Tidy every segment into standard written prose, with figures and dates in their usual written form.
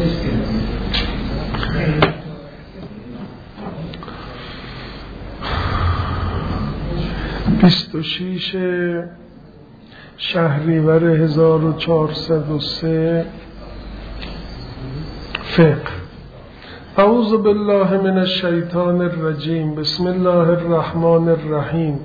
شیش شهریور 1403 فقه. اعوذ بالله من الشیطان الرجیم. بسم الله الرحمن الرحیم.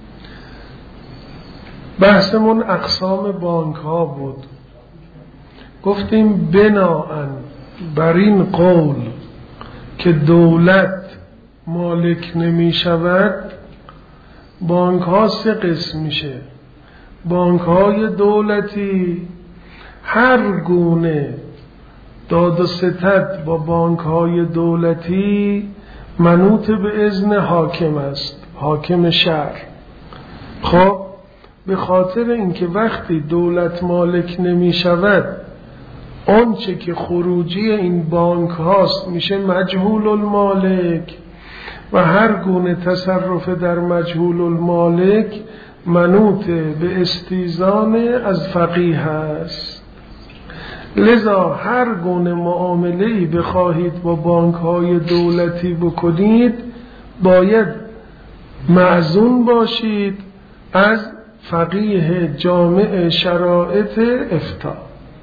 بحثمون اقسام بانک ها بود. گفتیم بناءً بر این قول که دولت مالک نمی شود، بانک ها سه قسم میشه. بانک های دولتی هر گونه داد و ستد با بانک های دولتی منوط به اذن حاکم است، حاکم شهر. خب به خاطر اینکه وقتی دولت مالک نمی شود، آنچه که خروجی این بانک هاست میشه مجهول المالک و هر گونه تصرف در مجهول المالک منوط به استیزان از فقیه است. لذا هر گونه معامله‌ای بخواهید با بانک های دولتی بکنید باید معزون باشید از فقیه جامع شرائط افتاء.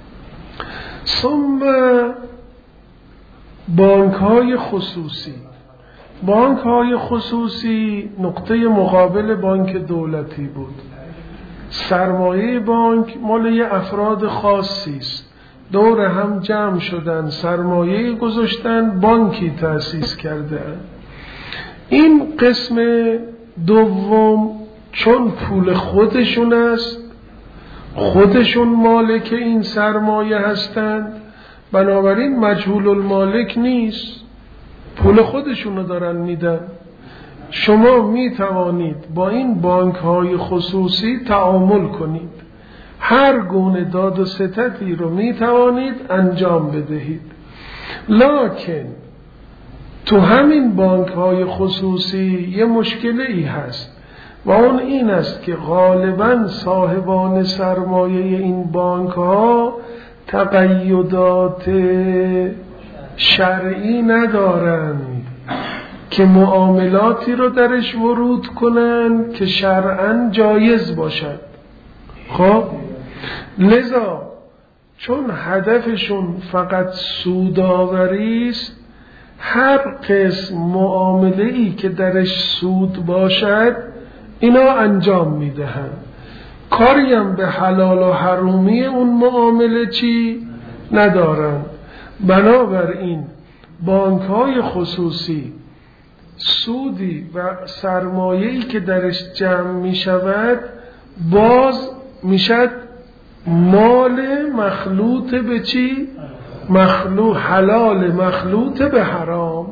ثم بانک های خصوصی. بانک های خصوصی نقطه مقابل بانک دولتی بود. سرمایه بانک مال یه افراد خاصی است، دور هم جمع شدن، سرمایه گذاشتن، بانکی تأسیس کردن. این قسم دوم چون پول خودشون است، خودشون مالک این سرمایه هستند، بنابراین مجهول المالک نیست، پول خودشونو دارن میدن. شما می توانید با این بانک های خصوصی تعامل کنید، هر گونه داد و ستدی رو می توانید انجام بدهید. لکن تو همین بانک های خصوصی یه مشکلی هست و اون این است که غالباً صاحبان سرمایه این بانک ها تقیدات شرعی ندارند که معاملاتی رو درش ورود کنن که شرعاً جایز باشد. خب لذا چون هدفشون فقط سودآوری است، هر قسم معامله‌ای که درش سود باشد اینا انجام میدهند، کاریم به حلال و حرومی اون معامله چی ندارن. بنابراین بانک های خصوصی سودی و سرمایه‌ای که درش جمع می شود باز می شد مال مخلوط به چی؟ حلال مخلوط به حرام.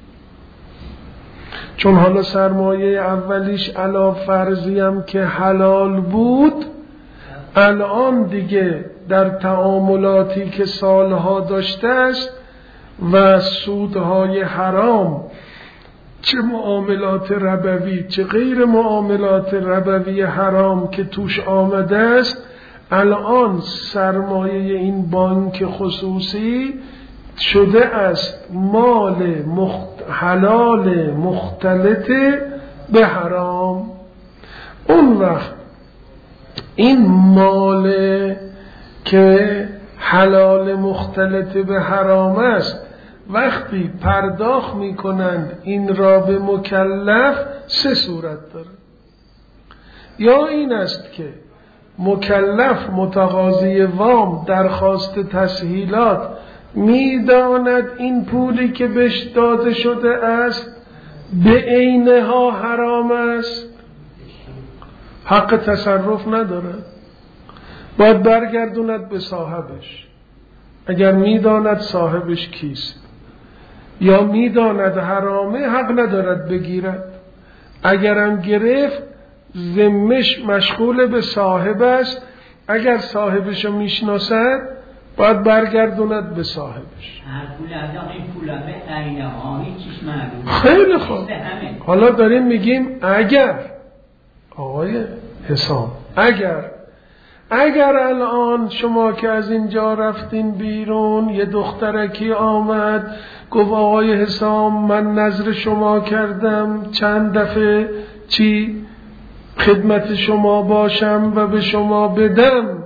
چون حالا سرمایه اولیش علا فرضی هم که حلال بود، الان دیگه در تعاملاتی که سالها داشتهش و سودهای حرام، چه معاملات ربوی چه غیر معاملات ربوی حرام که توش آمده است، الان سرمایه این بانک خصوصی شده است مال حلال مختلط به حرام. اون وقت این مال که حلال مختلط به حرام است وقتی پرداخت می کنند این را به مکلف سه صورت داره. یا این است که مکلف متقاضی وام درخواست تسهیلات میداند این پولی که بهش داده شده است به عینها حرام است، حق تصرف نداره، باید برگردوند به صاحبش اگر میداند صاحبش کیست، یا میداند حرامه حق ندارد بگیرد، اگرم گرفت ذمش مشغول به صاحب است، اگر صاحبشو میشناسد باید برگردوند به صاحبش. خیلی خوب، حالا داریم میگیم اگر آقای حسام اگر الان شما که از اینجا رفتین بیرون یه دخترکی آمد گفت آقای حسام من نظر شما کردم چند دفعه خدمت شما باشم و به شما بدم،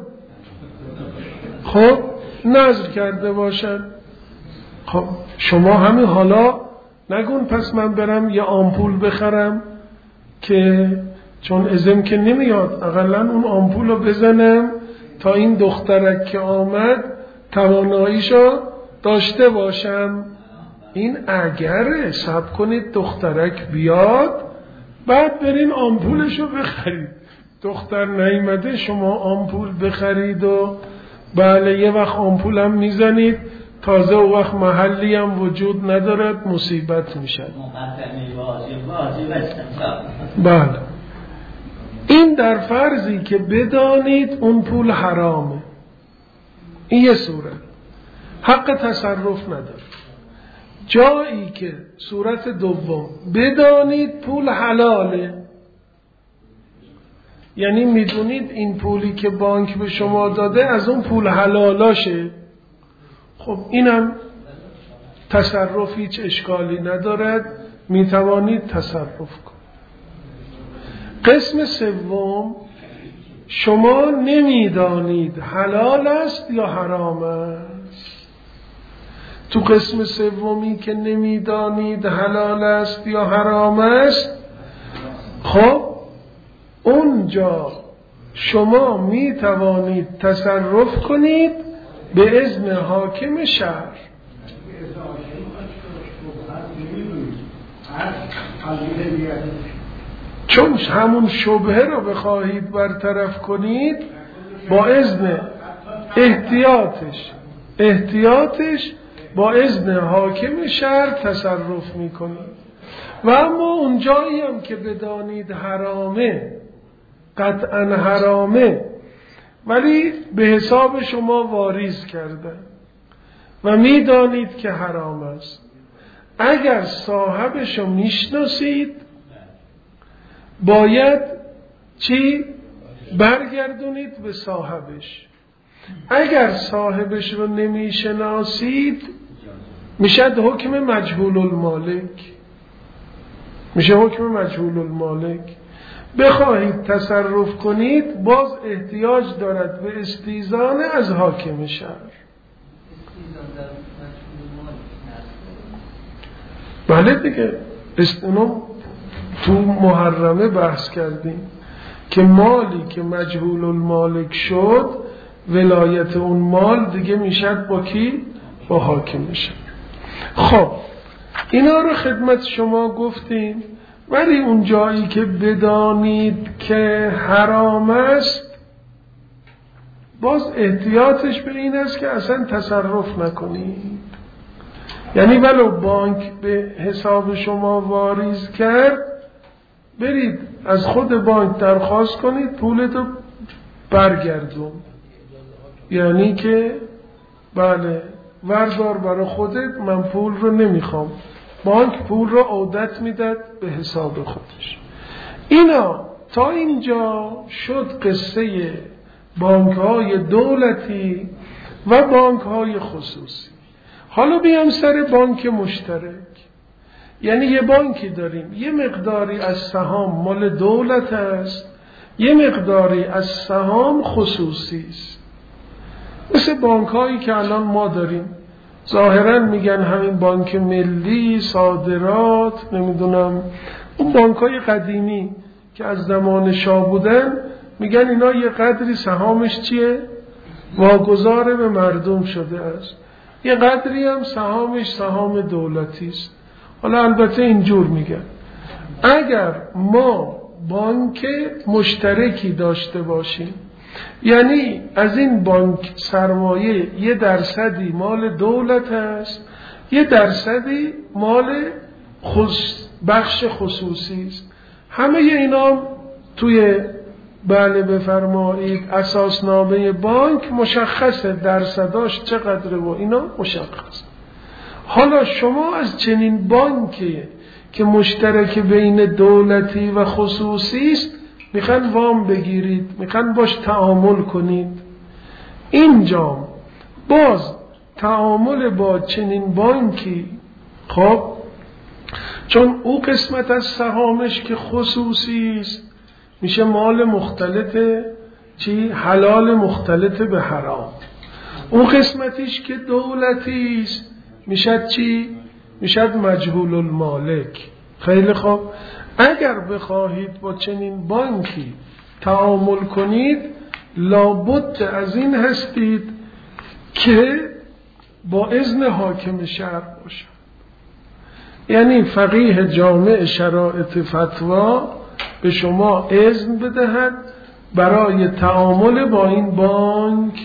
خب نظر کرده باشن، خب شما همین حالا نگون پس من برم یه آمپول بخرم که چون ازم که نمیاد اقلا اون آمپول رو بزنم تا این دخترک که آمد تواناییشو داشته باشم. این اگره صبر کنید دخترک بیاد بعد برین آمپولشو بخرید. دختر نیامده شما آمپول بخرید و بله یه وقت آمپولم میزنید تازه او وقت محلی هم وجود ندارد مصیبت میشد. بله این در فرضی که بدانید اون پول حرامه، این یه صورت حق تصرف نداره. جایی که صورت دوم بدانید پول حلاله، یعنی میدونید این پولی که بانک به شما داده از اون پول حلالاشه، خب اینم تصرف هیچ اشکالی ندارد، میتوانید تصرف کنید. قسم سوم شما نمیدانید حلال است یا حرام است. تو قسم سومی که نمیدانید حلال است یا حرام است، خب اونجا شما میتوانید تصرف کنید به اذن حاکم شهر. چون همون شبهه رو بخواهید برطرف کنید با اذن احتیاطش با اذن حاکم شهر تصرف میکنید. و اما اون جایی هم که بدانید حرامه، قطعا حرامه، ولی به حساب شما واریز کردن و میدانید که حرام است، اگر صاحبشو میشناسید باید برگردونید به صاحبش. اگر صاحبش رو نمیشناسید میشه حکم مجهول المالک. بخواهید تصرف کنید باز احتیاج دارد به استیزان از حاکم شهر. بله دیگه اینو تو محرمه بحث کردیم که مالی که مجهول المالک شد ولایت اون مال دیگه میشد با کی؟ با حاکم شهر. خب اینا رو خدمت شما گفتیم، ولی اون جایی که بدانید که حرام است باز احتیاطش به این است که اصلا تصرف نکنید. یعنی ولو بانک به حساب شما واریز کرد برید از خود بانک درخواست کنید پولتو برگردون، یعنی که بله وردار برای خودت، من پول رو نمیخوام. بانک پول رو عودت میداد به حساب خودش. اینا تا اینجا شد قصه بانک های دولتی و بانک های خصوصی. حالا بیام سر بانک مشترک. یعنی یه بانکی داریم یه مقداری از سهام مال دولت است، یه مقداری از سهام خصوصی است. مثل بانک هایی که الان ما داریم، ظاهرا میگن همین بانک ملی، صادرات، نمیدونم اون بانک های قدیمی که از زمان شاه بودن، میگن اینا یه قدری سهامش چیه؟ واگذار به مردم شده است، یه قدری هم سهامش سهام دولتی است. حالا البته اینجور میگن اگر ما بانک مشترکی داشته باشیم، یعنی از این بانک سرمایه 1% مال دولت است، 1% مال بخش خصوصی است. همه اینا توی بله بفرمایید اساسنامه بانک مشخصه درصداش چقدره و اینا مشخص. حالا شما از چنین بانکی که مشترک بین دولتی و خصوصی است میخوان وام بگیرید، میخوان باش تعامل کنید. اینجا باز تعامل با چنین بانکی، خب چون او قسمت از سهامش که خصوصی است میشه مال مختلط چی؟ حلال مختلط به حرام. اون قسمتیش که دولتی است میشد چی؟ میشد مجهول المالک. خیلی خوب، اگر بخواهید با چنین بانکی تعامل کنید لابد از این هستید که با اذن حاکم شهر باشد. یعنی فقیه جامع شرایط فتوا به شما اذن بدهد برای تعامل با این بانک.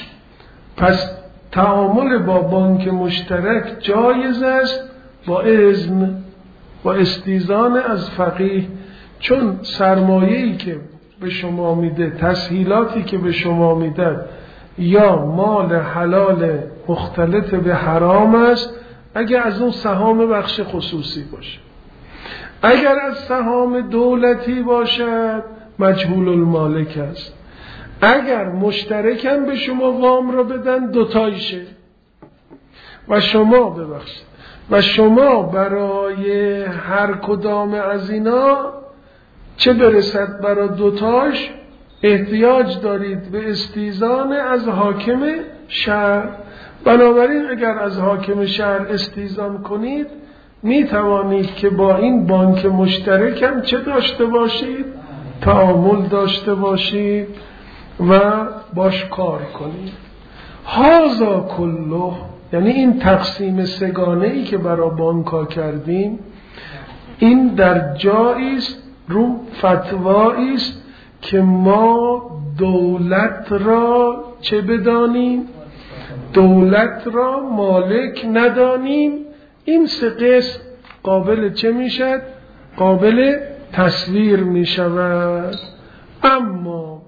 پس تعامل با بانک مشترک جایز است با اذن و استیزان از فقیه، چون سرمایه‌ای که به شما میده، تسهیلاتی که به شما میده یا مال حلال مختلط به حرام است اگر از اون سهام بخش خصوصی باشه. اگر از سهام دولتی باشد مجهول المالک است. اگر مشترکم به شما وام را بدن دوتایشه و شما ببخشید و شما برای هر کدام از اینا چه برسد برای دوتاش احتیاج دارید به استیزان از حاکم شهر. بنابراین اگر از حاکم شهر استیزان کنید می توانید که با این بانک مشترکم چه داشته باشید؟ تعامل داشته باشید و باش کار کنید. هذا کله، یعنی این تقسیم سگانه ای که برای بانک‌ها کردیم این در جایی است، رو فتوایی است که ما دولت را چه بدانیم؟ دولت را مالک ندانیم. این سه قسم قابل چه میشد؟ قابل تصویر میشود. اما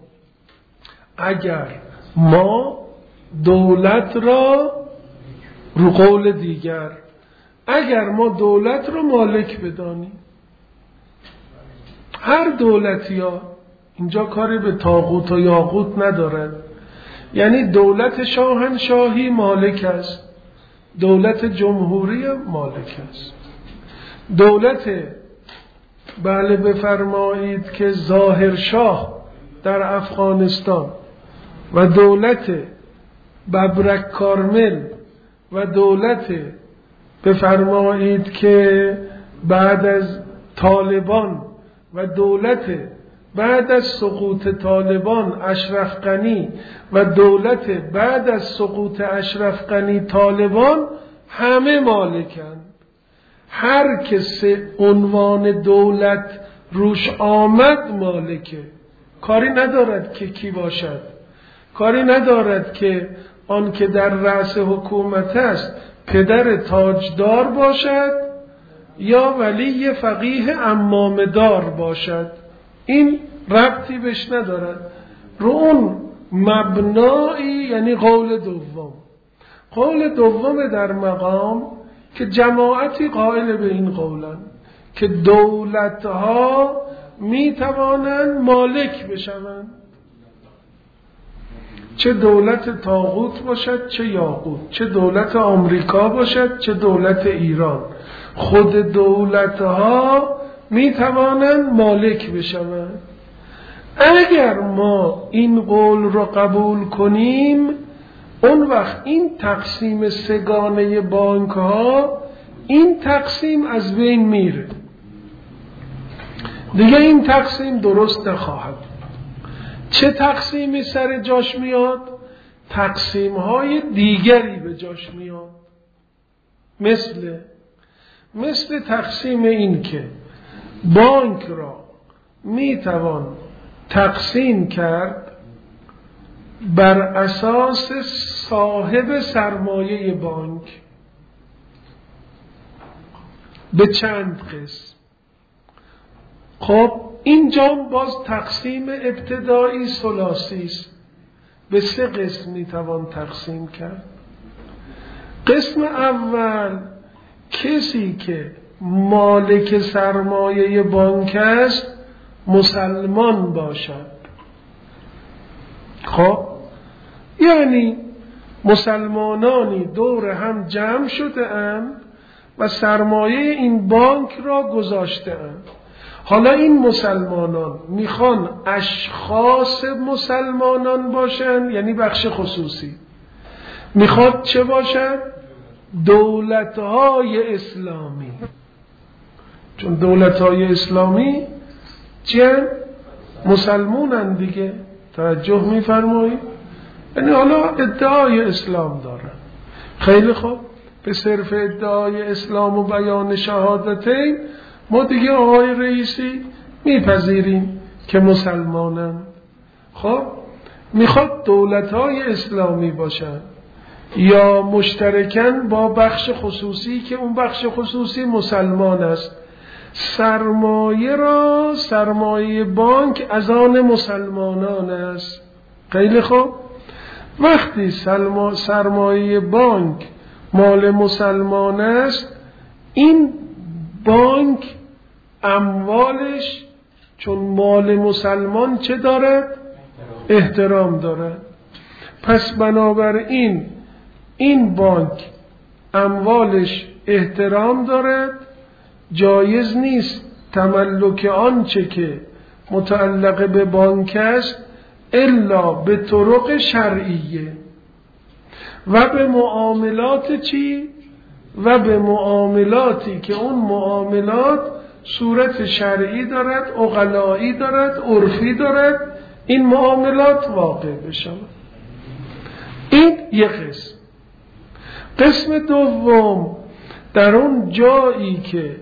اگر ما دولت را، رو قول دیگر، اگر ما دولت را مالک بدانیم، هر دولتی ها اینجا کاری به طاغوت و یاغوت ندارد، یعنی دولت شاهنشاهی مالک است، دولت جمهوری مالک است، دولت بله بفرمایید که ظاهرشاه در افغانستان و دولت ببرک کارمل و دولت بفرمایید که بعد از طالبان و دولت بعد از سقوط طالبان اشرف غنی و دولت بعد از سقوط اشرف غنی طالبان همه مالکند. هر کسی عنوان دولت روش آمد مالکه، کاری ندارد که کی باشد، کاری ندارد که آن که در رأس حکومت است پدر تاجدار باشد یا ولی فقیه عمامدار باشد، این ربطی بهش ندارد. رو اون مبنایی، یعنی قول دوم، قول دوم در مقام که جماعتی قائل به این قولن که دولتها می توانند مالک بشوند، چه دولت طاغوت باشد چه یاغوت، چه دولت آمریکا باشد چه دولت ایران، خود دولتها می توانند مالک بشوند. اگر ما این قول را قبول کنیم اون وقت این تقسیم سگانه بانک ها، این تقسیم از بین میره دیگه، این تقسیم درست نخواهد. چه تقسیمی سر جاش میاد؟ تقسیم های دیگری به جاش میاد، مثل تقسیم این که بانک را میتوان تقسیم کرد بر اساس صاحب سرمایه بانک به چند قسم. خب اینجا باز تقسیم ابتدایی ثلاثی است، به سه قسم میتوان تقسیم کرد. قسم اول کسی که مالک سرمایه بانک است مسلمان باشد. خب یعنی مسلمانانی دور هم جمع شده اند و سرمایه این بانک را گذاشته اند. حالا این مسلمانان میخوان اشخاص مسلمانان باشن، یعنی بخش خصوصی. میخواد چه باشن؟ دولتهای اسلامی. چون دولتهای اسلامی چیه؟ مسلمونن دیگه. توجه میفرمایید؟ یعنی حالا ادعای اسلام دارن. خیلی خوب، به صرف ادعای اسلام و بیان شهادتین ما دیگه آقای رئیسی میپذیریم که مسلمانن. خب میخواد دولتهای اسلامی باشن یا مشترکن با بخش خصوصی که اون بخش خصوصی مسلمان است. سرمایه بانک از آن مسلمانان است. خیلی خوب، وقتی سرمایه بانک مال مسلمان است، این بانک اموالش چون مال مسلمان چه دارد؟ احترام دارد. پس بنابراین این بانک اموالش احترام دارد، جایز نیست تملک آنچه که متعلق به بانک است الا به طرق شرعیه و به معاملات چی؟ و به معاملاتی که اون معاملات صورت شرعی دارد، عقلایی دارد، عرفی دارد، این معاملات واقع بشود. این یک قسم. قسم دوم، در اون جایی که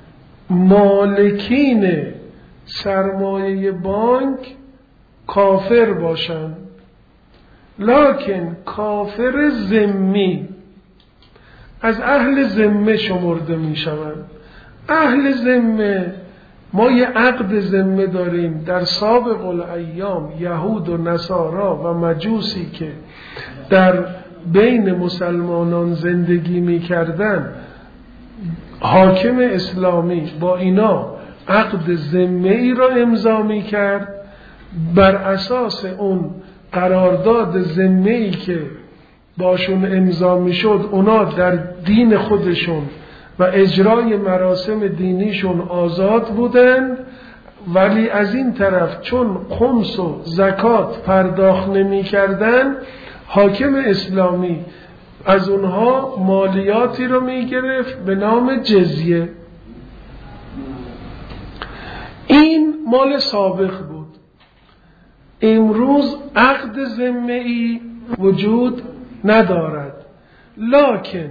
مالکین سرمایه بانک کافر باشند، لکن کافر ذمی، از اهل ذمه شمرده می شوند. اهل ذمه، ما یه عقد ذمه داریم در سابق الایام. یهود و نصارا و مجوسی که در بین مسلمانان زندگی می کردن، حاکم اسلامی با اینا عقد ذمه ای را امضا می کرد. بر اساس اون قرارداد ذمه ای که باشون امضا می شد، اونا در دین خودشون و اجرای مراسم دینیشون آزاد بودن، ولی از این طرف چون خمس و زکات پرداخت نمی کردن، حاکم اسلامی از اونها مالیاتی رو می گرفت به نام جزیه. این مال سابق بود. امروز عقد ذمه‌ای وجود ندارد، لکن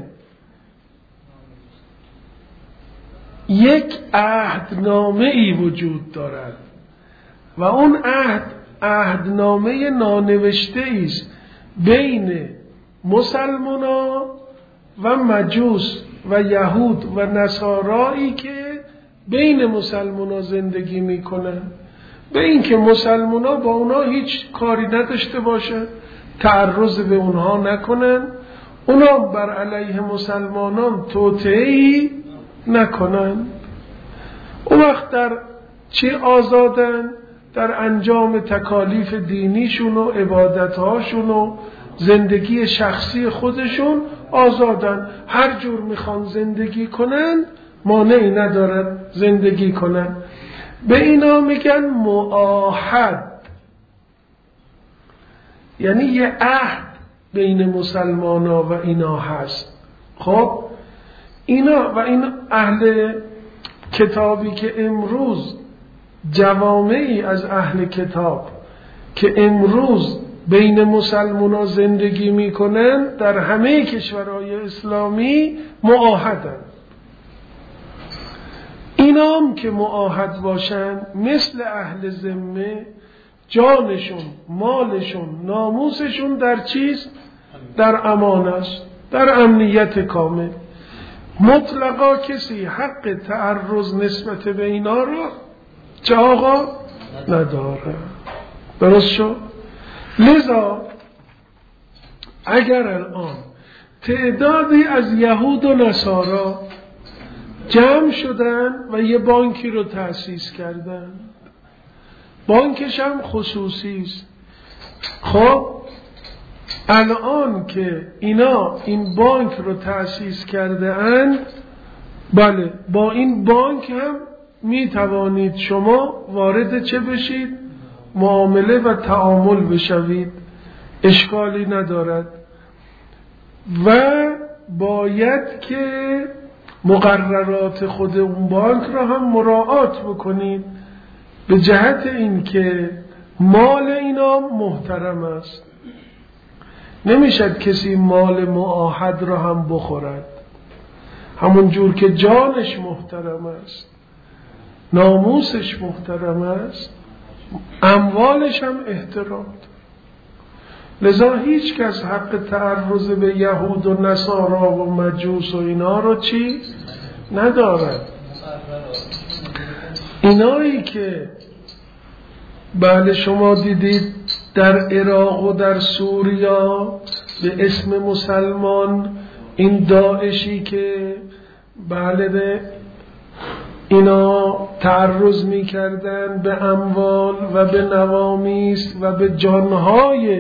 یک عهدنامه‌ای وجود دارد و اون عهدنامه نانوشته است بین مسلمانان و مجوس و یهود و نصارایی که بین مسلمانان زندگی میکنن، به این که مسلمانان با اونا هیچ کاری نداشته باشن، تعرض به اونها نکنن، اونا بر علیه مسلمانان توطئه‌ای نکنن. اون وقت در چه آزادن؟ در انجام تکالیف دینیشون و عبادتهاشون و زندگی شخصی خودشون آزادن. هر جور میخوان زندگی کنن، مانعی ندارد زندگی کنن. به اینا میگن معاهد، یعنی یه عهد بین مسلمانا و اینا هست. خب اینا و این اهل کتابی که امروز جوامعی از اهل کتاب که امروز بین مسلمانا زندگی میکنن در همه کشورهای اسلامی معاهدن. اینا هم که معاهد باشن مثل اهل ذمه، جانشون، مالشون، ناموسشون در چیست؟ در امان است، در امنیت کامل. مطلقا کسی حق تعرض نسبت به اینا رو چه آقا؟ نداره. درست شد؟ لذا اگر الان تعدادی از یهود و نصارا جمع شدن و یه بانکی رو تأسیس کردن، بانکش هم خصوصی است. خب الان که اینا این بانک رو تأسیس کرده اند، بله با این بانک هم می توانید شما وارد چه بشید؟ معامله و تعامل بشوید، اشکالی ندارد. و باید که مقررات خود اون بانک را هم مراعات بکنید به جهت این که مال اینا محترم است. نمیشد کسی مال معاهد را هم بخورد، همون جور که جانش محترم است، ناموسش محترم است، اموالش هم احترام. لذا هیچ کس حق تعرض به یهود و نصارا و مجوس و اینا رو چی ندارد. اینایی که بله شما دیدید در عراق و در سوریا به اسم مسلمان این داعشی که بله به اینا تعرض می کردن به اموال و به نوامیس و به جانهای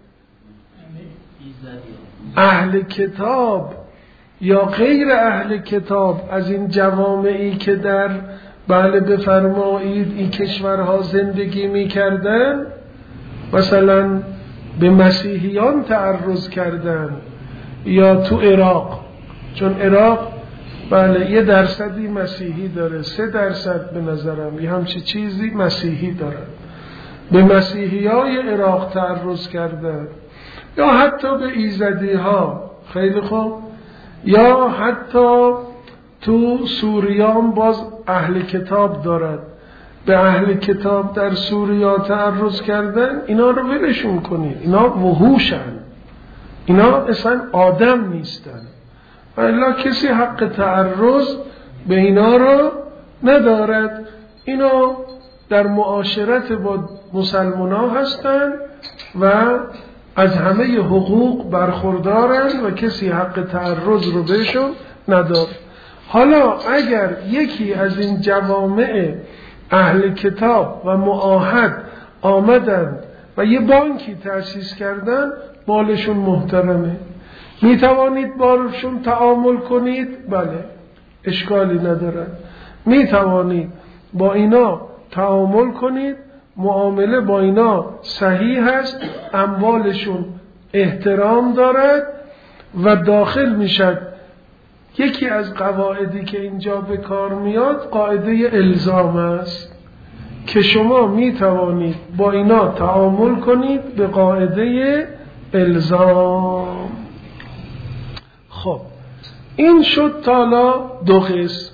اهل کتاب یا غیر اهل کتاب از این جوامعی که در بله بفرمایید این کشورها زندگی می کردن، مثلا به مسیحیان تعرض کردن، یا تو عراق، چون عراق بله 1% مسیحی داره، 3% به نظرم یه همچی چیزی مسیحی داره، به مسیحی های عراق تعرض کردن، یا حتی به ایزدی ها. خیلی خوب. یا حتی تو سوریان باز اهل کتاب دارد، به اهل کتاب در سوریا تعرض کردن. اینا رو ولشون کنید، اینا وحوشن، اینا اصلا آدم نیستن، الا کسی حق تعرض به اینا رو ندارد. اینا در معاشرت با مسلمان ها هستن و از همه حقوق برخوردارن و کسی حق تعرض رو بهشون نداره. حالا اگر یکی از این جوامع اهل کتاب و معاهد آمدند و یه بانکی تأسیس کردن، مالشون محترمه، می توانید باشون تعامل کنید، بله اشکالی نداره، می توانید با اینا تعامل کنید، معامله با اینا صحیح هست، اموالشون احترام دارد و داخل میشد. یکی از قواعدی که اینجا به کار میاد قاعده الزام است که شما می توانید با اینا تعامل کنید به قاعده الزام. خب این شد تالا 2 قسم.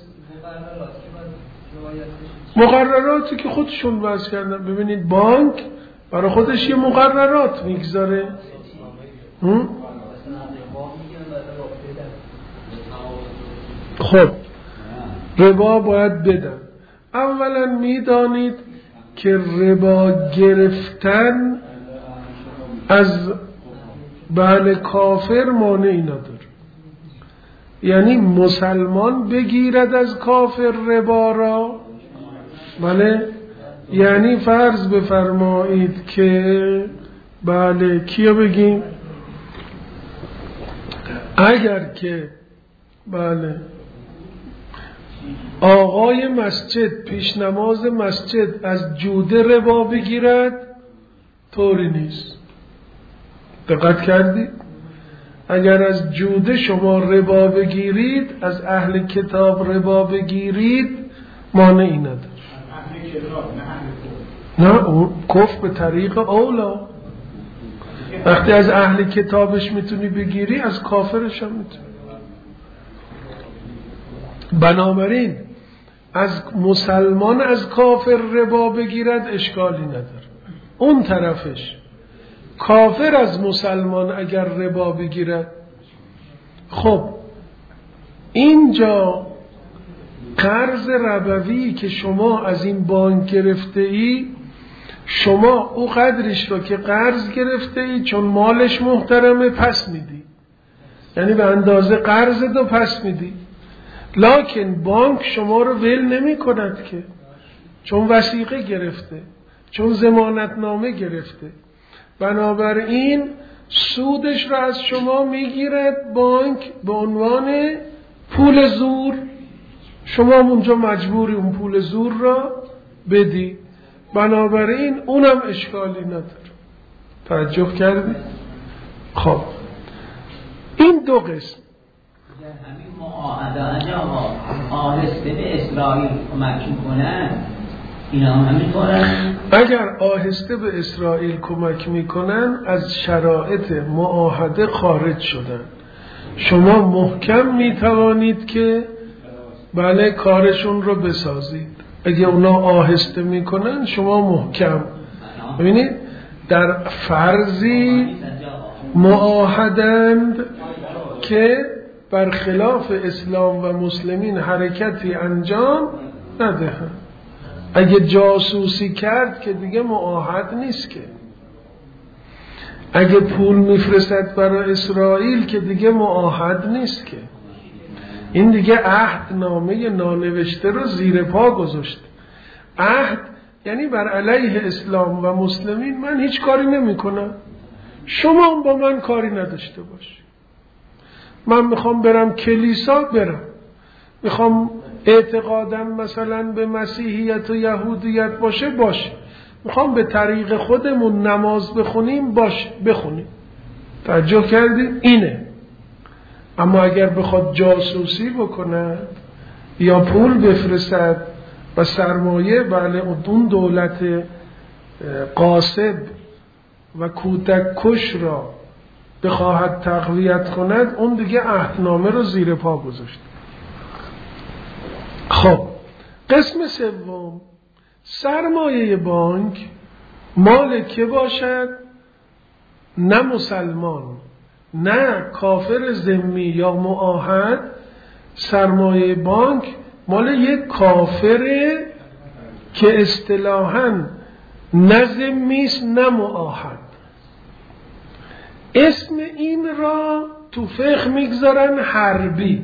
مقرراتی که خودشون وضع کردن. ببینید بانک برای خودش یه مقررات میگذاره. خب ربا باید بدن. اولا میدانید که ربا گرفتن از بله کافر مانعی نداره. یعنی مسلمان بگیرد از کافر ربا را، بله، یعنی فرض بفرمایید که بله کیا بگیم، اگر که بله آقای مسجد پیش نماز مسجد از جوده ربا بگیرد، طوری نیست. دقت کردید؟ اگر از جوده شما ربا بگیرید، از اهل کتاب ربا بگیرید، مانعی نداره. نه اون کفر به طریق اولا. وقتی از اهل کتابش میتونی بگیری، از کافرش هم میتونی. بنابراین از مسلمان از کافر ربا بگیرد اشکالی نداره. اون طرفش کافر از مسلمان اگر ربا بگیرد، خب اینجا قرض ربوی که شما از این بانک گرفته ای، شما او قدرش رو که قرض گرفته ای چون مالش محترمه پس میدی، یعنی به اندازه قرض دو پس میدی. لکن بانک شما رو ول نمی کند که، چون وثیقه گرفته، چون ضمانتنامه گرفته. بنابراین سودش را از شما میگیرد بانک به عنوان پول زور، شما اونجا مجبوری اون پول زور را بدی، بنابراین اونم اشکالی نداره. توجه کردی؟ خب این دو قسم. همین معاهده آهسته به اسرائیل کمک میکنن، اینا همینطورن؟ اگر آهسته به اسرائیل کمک میکنن از شرایط معاهده خارج شدن. شما محکم میتوانید که بله کارشون رو بسازید. اگه اونا آهسته میکنن شما محکم. ببینید در فرضی معاهدند که برخلاف اسلام و مسلمین حرکتی انجام ندهند. اگه جاسوسی کرد که دیگه معاهد نیست که. اگه پول میفرستد برای اسرائیل که دیگه معاهد نیست که. این دیگه عهدنامه نانوشته رو زیر پا گذاشته. عهد یعنی بر علیه اسلام و مسلمین من هیچ کاری نمی کنم، شما با من کاری نداشته باش. من میخوام برم کلیسا برم، میخوام اعتقادم مثلا به مسیحیت و یهودیت باشه، میخوام به طریق خودمون نماز بخونیم بخونیم. توجه کردید؟ اینه. اما اگر بخواد جاسوسی بکنه یا پول بفرستد و سرمایه بله اون دولت غاصب و کودک کش را بخواهد تقویت کند، اون دیگه عهدنامه رو زیر پا گذاشت. خب قسم سوم، سرمایه بانک مال که باشد؟ نه مسلمان نه کافر ذمی یا معاهد. سرمایه بانک مال یک کافره که اصطلاحاً نه ذمی است نه معاهد. اسم این را تو فقه میگذارن حربی.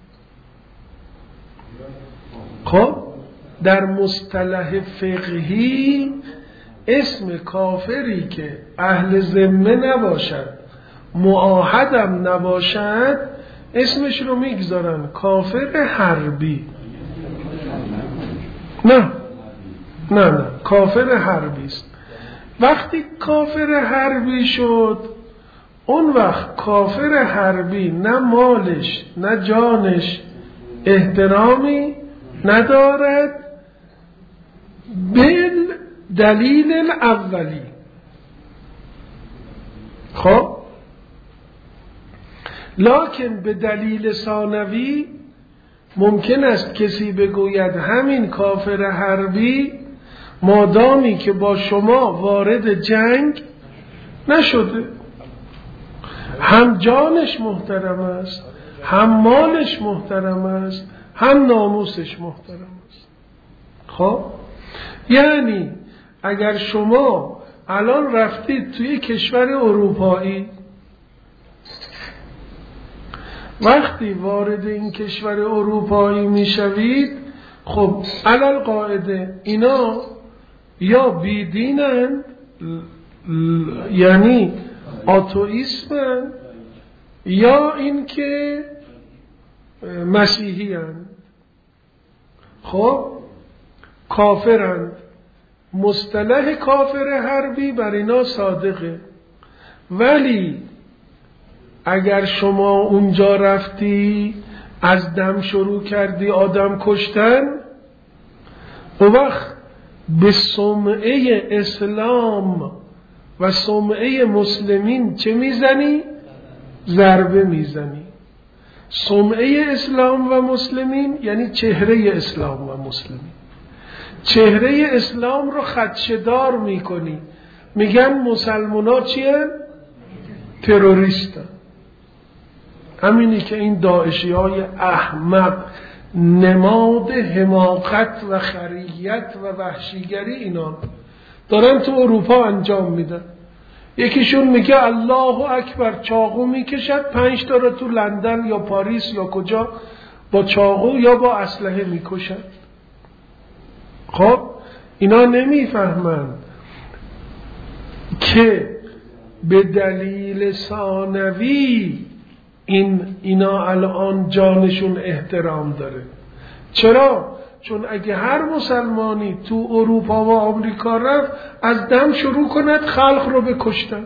خب در مصطلح فقهی اسم کافری که اهل ذمه نباشد معاهدم نباشد اسمش رو میگذارن کافر حربی. نه کافر حربی است. وقتی کافر حربی شد اون وقت کافر حربی نه مالش نه جانش احترامی ندارد دلیل الاولی. خب لکن به دلیل ثانوی ممکن است کسی بگوید همین کافر حربی مادامی که با شما وارد جنگ نشده هم جانش محترم است، هم مالش محترم است، هم ناموسش محترم است. خب یعنی اگر شما الان رفتید توی کشور اروپایی، وقتی وارد این کشور اروپایی میشوید، خب علل قاعده اینا یا بیدینن یعنی آتئیسمن یا اینکه مسیحیان. خب کافرند. مصطلح کافر حربی بر اینا صادقه. ولی اگر شما اونجا رفتی از دم شروع کردی آدم کشتن، اون وقت به سمعه اسلام و سمعه مسلمین چه میزنی؟ ضربه میزنی. سمعه اسلام و مسلمین یعنی چهره اسلام و مسلمین. چهره اسلام رو خدشه‌دار میکنی. میگن مسلمونا چیه؟ تروریستن. همینی که این داعشی های احمق نماد حماقت و خریت و وحشیگری اینا دارن تو اروپا انجام میدن. یکیشون میگه الله اکبر چاقو میکشد، 5 تا رو تو لندن یا پاریس یا کجا با چاقو یا با اسلحه میکشد. خب اینا نمیفهمند که به دلیل ثانوی اینا الان جانشون احترام داره. چرا؟ چون اگه هر مسلمانی تو اروپا و آمریکا رفت از دم شروع کند خلق رو بکشتن،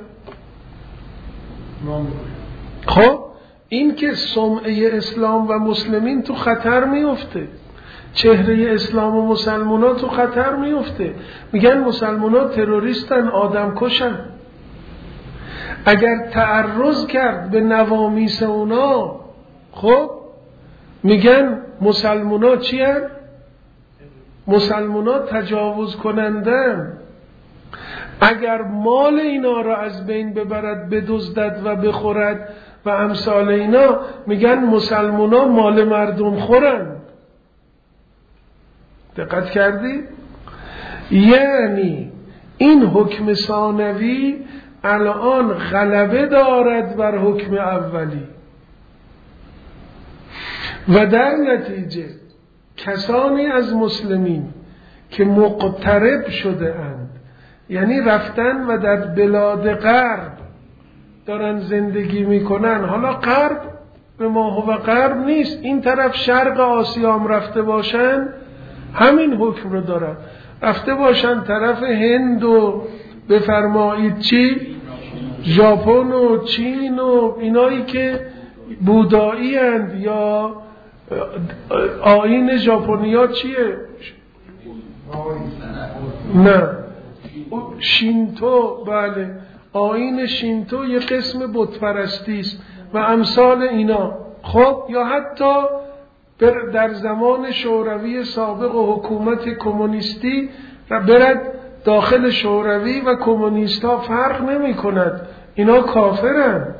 خب این که سمعه اسلام و مسلمین تو خطر میفته، چهره اسلام و مسلمان ها تو خطر میفته. میگن مسلمان ها تروریستن، آدم کشن. اگر تعرض کرد به نوامیس اونا، خب میگن مسلمان ها چی هن؟ مسلمان ها تجاوز کنندن. اگر مال اینا را از بین ببرد، بدزدد و بخورد و امثال اینا، میگن مسلمان ها مال مردم خورن. دقت کردی؟ یعنی این حکم ثانوی الان غلبه دارد بر حکم اولی و در نتیجه کسانی از مسلمین که مقترب شده اند، یعنی رفتن و در بلاد غرب دارن زندگی میکنن، حالا غرب به ما هو غرب نیست، این طرف شرق آسیا هم رفته باشن همین حکم رو دارن، رفته باشن طرف هند و بفرمایید چی؟ ژاپن و چین و اینایی که بودایی اند، یا آیین ژاپنیا چیه؟ نه شینتو. بله آیین شینتو یه قسم بت پرستی است و امثال اینا. خب یا حتی در زمان شوروی سابق و حکومت کمونیستی برد داخل شوروی و کمونیست ها فرق نمی کند، اینا کافرن،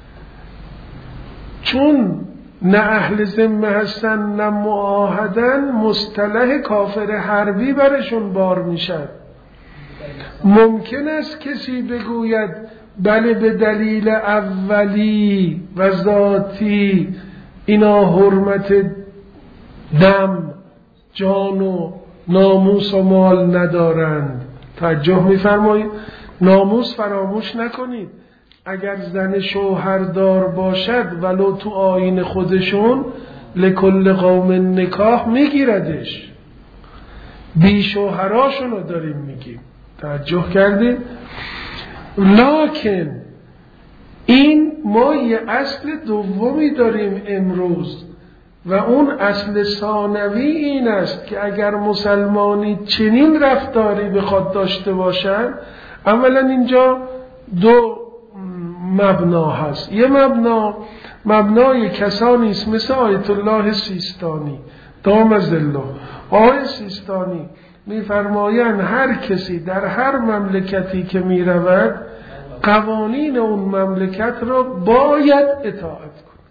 چون نه اهل ذمه هستن نه معاهدن، مصطلح کافر حربی برشون بار میشد. ممکن است کسی بگوید بله به دلیل اولی و ذاتی اینا حرمت دم، جان و ناموس و مال ندارند. توجه می‌فرمایید، ناموس فراموش نکنید. اگر زن شوهردار باشد ولو تو آیین خودشون لکل قوم نکاح میگیردش، بی شوهراشونو داریم میگیم. توجه کردید؟ لکن این ما یه اصل دومی داریم امروز و اون اصل ثانوی این است که اگر مسلمانی چنین رفتاری بخواد داشته باشد، اولا اینجا دو مبنا هست. یه مبنای کسانی است مثل آیت الله سیستانی دام ظله. آیت سیستانی میفرمایند هر کسی در هر مملکتی که میرود قوانین اون مملکت را باید اطاعت کنه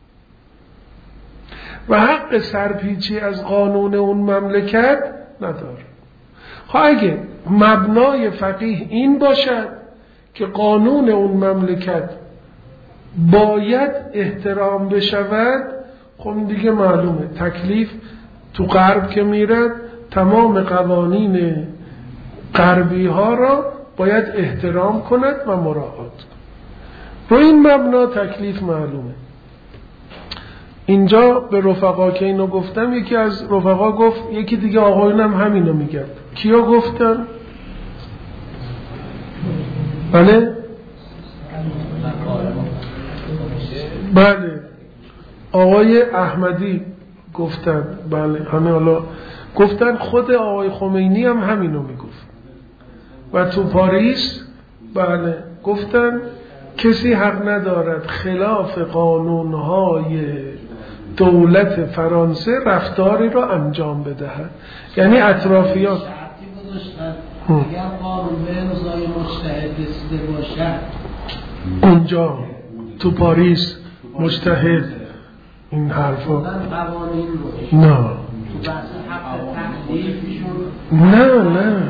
و حق سرپیچی از قانون اون مملکت نداره. خب اگه مبنای فقیه این باشد که قانون اون مملکت باید احترام بشود، خب دیگه معلومه تکلیف تو غرب که میرد تمام قوانین غربی ها را باید احترام کند و مراعات کند. رو این مبنا تکلیف معلومه. اینجا به رفقا که اینو گفتم، یکی از رفقا گفت، یکی دیگه آقایونم همینو میگن. کیا گفتن؟ بله بله آقای احمدی گفتن. بله همه حالا گفتن، خود آقای خمینی هم همینو میگفت. و تو پاریس بله گفتن کسی حق ندارد خلاف قانونهای دولت فرانسه رفتاری را انجام بدهد. یعنی اطرافیان اگر قانون به امضای مجتهد رسیده باشد، اونجا تو پاریس مجتهد این حرفا نه نه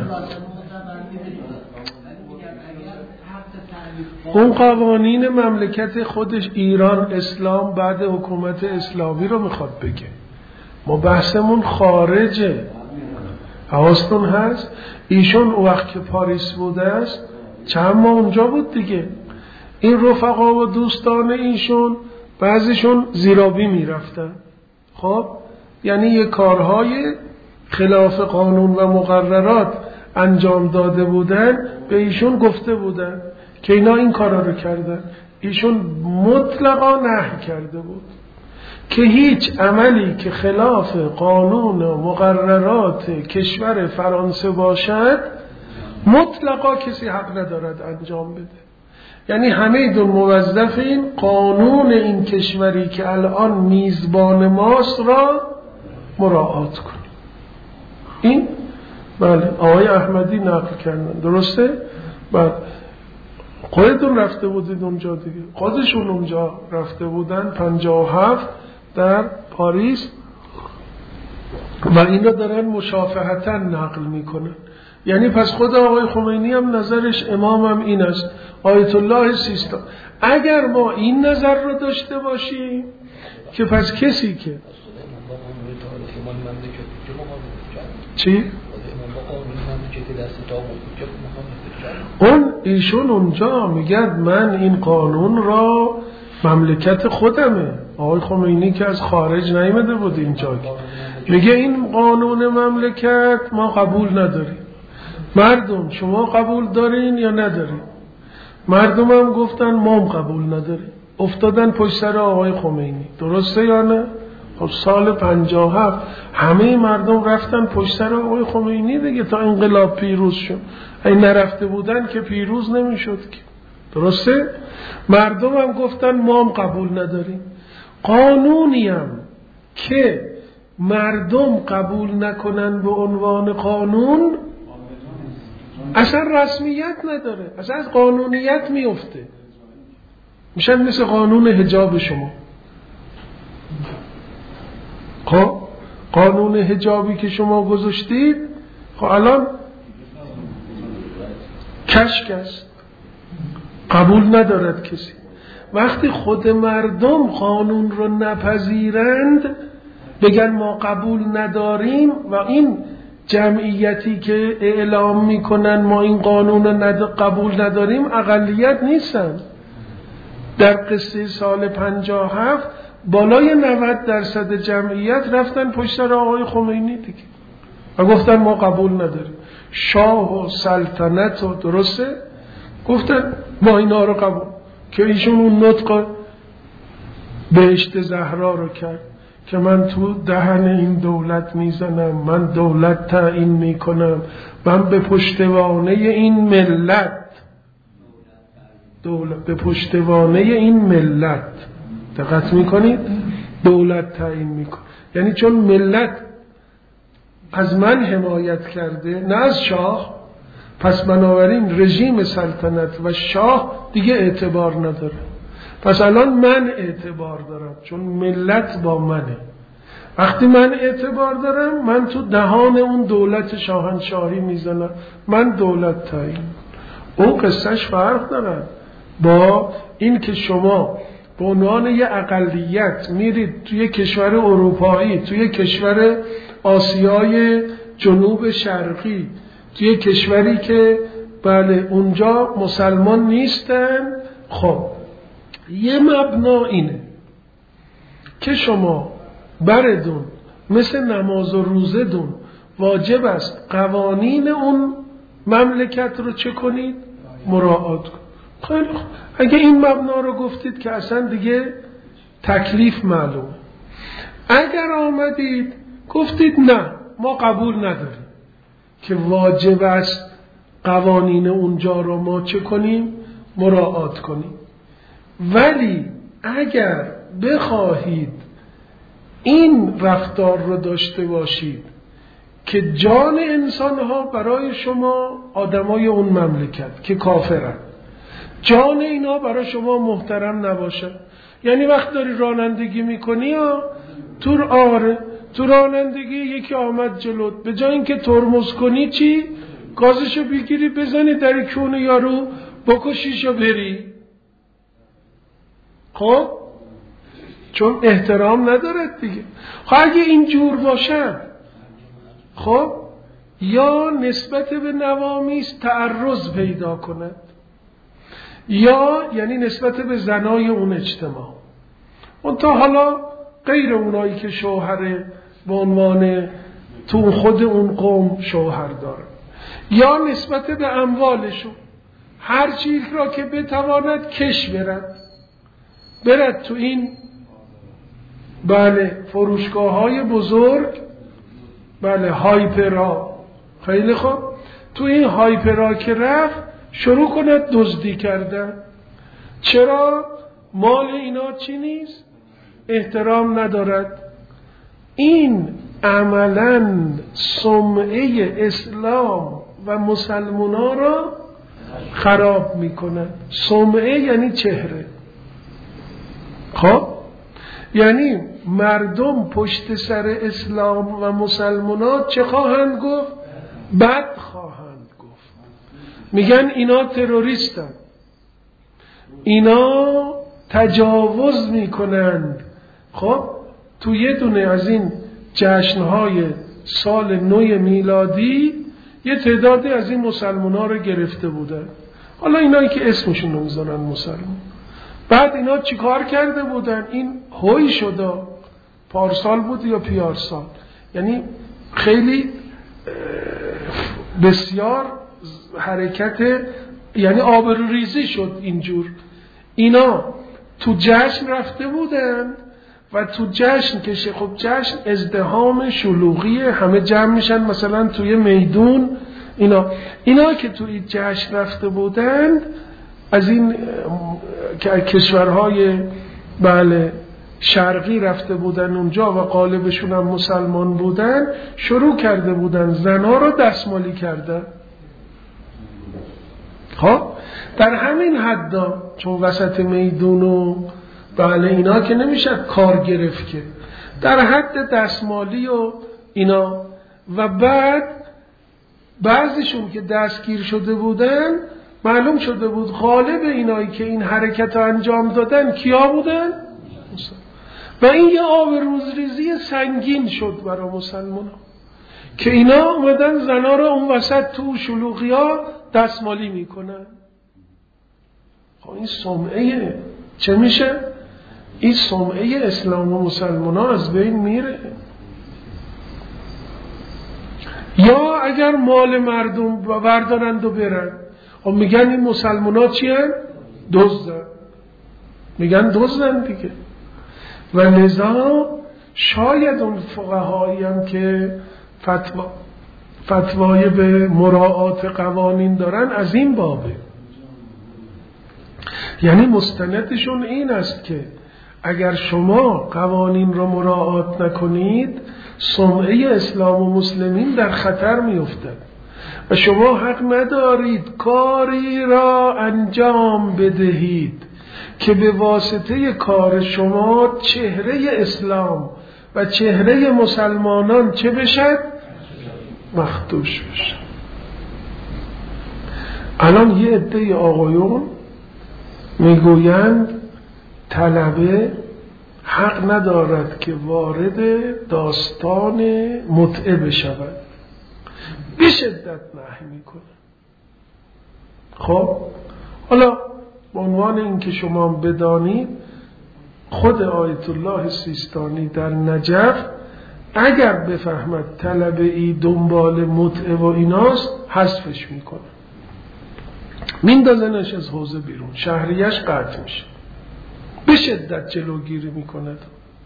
اون قوانین مملکت خودش ایران اسلام بعد حکومت اسلامی رو میخواد بگه. ما بحثمون خارجه. حواستون هست ایشون وقت که پاریس بوده است چند ماه اونجا بود دیگه. این رفقا و دوستان ایشون بعضیشون زیرابی میرفتن، خب یعنی یه کارهای خلاف قانون و مقررات انجام داده بودن، به ایشون گفته بودن که اینا این کارا رو کردن. ایشون مطلقا نهی کرده بود که هیچ عملی که خلاف قانون و مقررات کشور فرانسه باشد مطلقا کسی حق ندارد انجام بده. یعنی همه دون موظفین قانون این کشوری که الان میزبان ماست را مراعات کنیم. این بله آقای احمدی نقل کردن، درسته؟ بله خودتون رفته بودید اونجا دیگه، خودشون اونجا رفته بودن 57 در پاریس و این را دارن مشافهتا نقل میکنن. یعنی پس خود آقای خمینی هم نظرش، امام هم این است، آیت الله سیستان. اگر ما این نظر رو داشته باشیم که پس کسی که چی؟ ایشون اونجا میگه من این قانون را مملکت خودمه. آقای خمینی که از خارج نیامده بود اینجا، میگه این قانون مملکت ما قبول نداریم. مردم شما قبول دارین یا ندارین؟ مردم هم گفتن ما هم قبول نداریم، افتادن پشت سر آقای خمینی. درسته یا نه؟ خب سال 57 همه مردم رفتن پشت سر آقای خمینی دیگه تا انقلاب پیروز شد. این نرفته بودن که پیروز نمیشد که. درسته؟ مردم هم گفتن ما هم قبول نداریم. قانونی هم که مردم قبول نکنن به عنوان قانون اصلا رسمیت نداره، اصلا از قانونیت میفته. میشن مثل قانون حجاب شما. خب قانون حجابی که شما گذاشتید خب الان کشک است، قبول ندارد کسی. وقتی خود مردم قانون رو نپذیرند بگن ما قبول نداریم و این جمعیتی که اعلام میکنن ما این قانون رو قبول نداریم اقلیت نیستن. در قصه سال 57 بالای 90% جمعیت رفتن پشت سر آقای خمینی دیگه و گفتن ما قبول نداریم. شاه و سلطنت و درسته گفتن ما اینا رو قبول، که ایشون اون نطق بهشت زهرا رو کرد که من تو دهن این دولت میزنم، من دولت تعیین میکنم، من به پشتوانه این ملت به پشتوانه این ملت دقت میکنید دولت تعیین میکنه. یعنی چون ملت از من حمایت کرده نه از شاه، پس بنابراین رژیم سلطنت و شاه دیگه اعتبار نداره. پس الان من اعتبار دارم چون ملت با منه. وقتی من اعتبار دارم من تو دهان اون دولت شاهنشاهی میزنم، من دولت تعیین. اون قصهش فرق داره با این که شما به عنوان یه اقلیت میرید توی کشور اروپایی، توی کشور آسیای جنوب شرقی، توی کشوری که بله اونجا مسلمان نیستن. خب یه مبنا اینه که شما بردون مثل نماز و روزه دون واجب است قوانین اون مملکت رو چه کنید؟ مراعات کنید. خیلی خوب، اگه این مبنا رو گفتید که اصلا دیگه تکلیف معلوم. اگر آمدید گفتید نه ما قبول نداریم که واجب است قوانین اونجا رو ما چه کنیم؟ مراعات کنیم. ولی اگر بخواهید این رفتار رو داشته باشید که جان انسانها برای شما آدمای اون مملکت که کافرن جان اینا برای شما محترم نباشه، یعنی وقت داری رانندگی میکنی تو رانندگی یکی آمد جلوت، به جای اینکه ترمز کنی چی؟ گازشو بگیری بزنی در کون یارو بکشیشو بری. خب چون احترام ندارد دیگه. خب اگه این جور باشد خب یا نسبت به نوامیس تعرض پیدا کند یا یعنی نسبت به زنای اون اجتماع، اون تا حالا غیر اونایی که شوهر به عنوان تو خود اون قوم شوهر داره، یا نسبت به اموالشون، هر چیز را که بتواند کش برد تو این بله فروشگاه های بزرگ، بله هایپرها، خیلی خوب، تو این هایپرها که رفت شروع کند دزدی کردن. چرا؟ مال اینا چی نیست؟ احترام ندارد. این عملاً سمعه اسلام و مسلمانان را خراب میکنن. سمعه یعنی چهره. خب یعنی مردم پشت سر اسلام و مسلمانان چه خواهند گفت؟ بد خواهند گفت. میگن اینا تروریستن، اینا تجاوز میکنند. خب تو یه دونه از این جشنهای سال نو میلادی یه تعدادی از این مسلمان‌ها رو گرفته بودن. حالا اینایی که اسمشون رو میذارن مسلمان، بعد اینا چیکار کرده بودن؟ این هوی شده، پارسال بود یا پیارسال، یعنی خیلی بسیار حرکت، یعنی آبروریزی شد اینجور. اینا تو جشن رفته بودن و تو جشن که خب جشن ازدحام شلوغی، همه جمع میشن مثلا توی میدون. اینا که توی جشن رفته بودند از این کشورهای بله شرقی رفته بودن اونجا و غالبشون هم مسلمان بودن، شروع کرده بودن زنها رو دستمالی کردن. خب در همین حدا، چون وسط میدون و بله اینا که نمیشه کار گرفت که، در حد دستمالی و اینا. و بعد بعضیشون که دستگیر شده بودن معلوم شده بود غالب اینایی که این حرکت رو انجام دادن کیا بودن؟ و این یه آبروریزی سنگین شد برای مسلمان ها که اینا اومدن زنا رو اون وسط تو شلوغی ها دستمالی میکنن. خب این سمعه چه میشه؟ این سمعه اسلام و مسلمان ها از بین میره. یا اگر مال مردم بردارند و برن، خب میگن این مسلمان ها چی هن؟ دزدن. میگن دزدن دیگه. و لذا شاید اون فقهایی هم که فتوای به مراعات قوانین دارن از این بابه، یعنی مستندشون این است که اگر شما قوانین رو مراعات نکنید سمعه اسلام و مسلمین در خطر میافتد و شما حق ندارید کاری را انجام بدهید که به واسطه کار شما چهره اسلام و چهره مسلمانان چه بشد؟ مخدوش بشد. الان یه عده آقایون میگویند طلبه حق ندارد که وارد داستان متعه بشود، به شدت نهی میکنه. خب حالا به عنوان اینکه شما بدانید خود آیت الله سیستانی در نجف اگر بفهمد طلبه ای دنبال متعه و ایناست حذفش میکنه، میندازنش از حوزه بیرون، شهریش قطع میشه، به شدت جلوگیری میکند.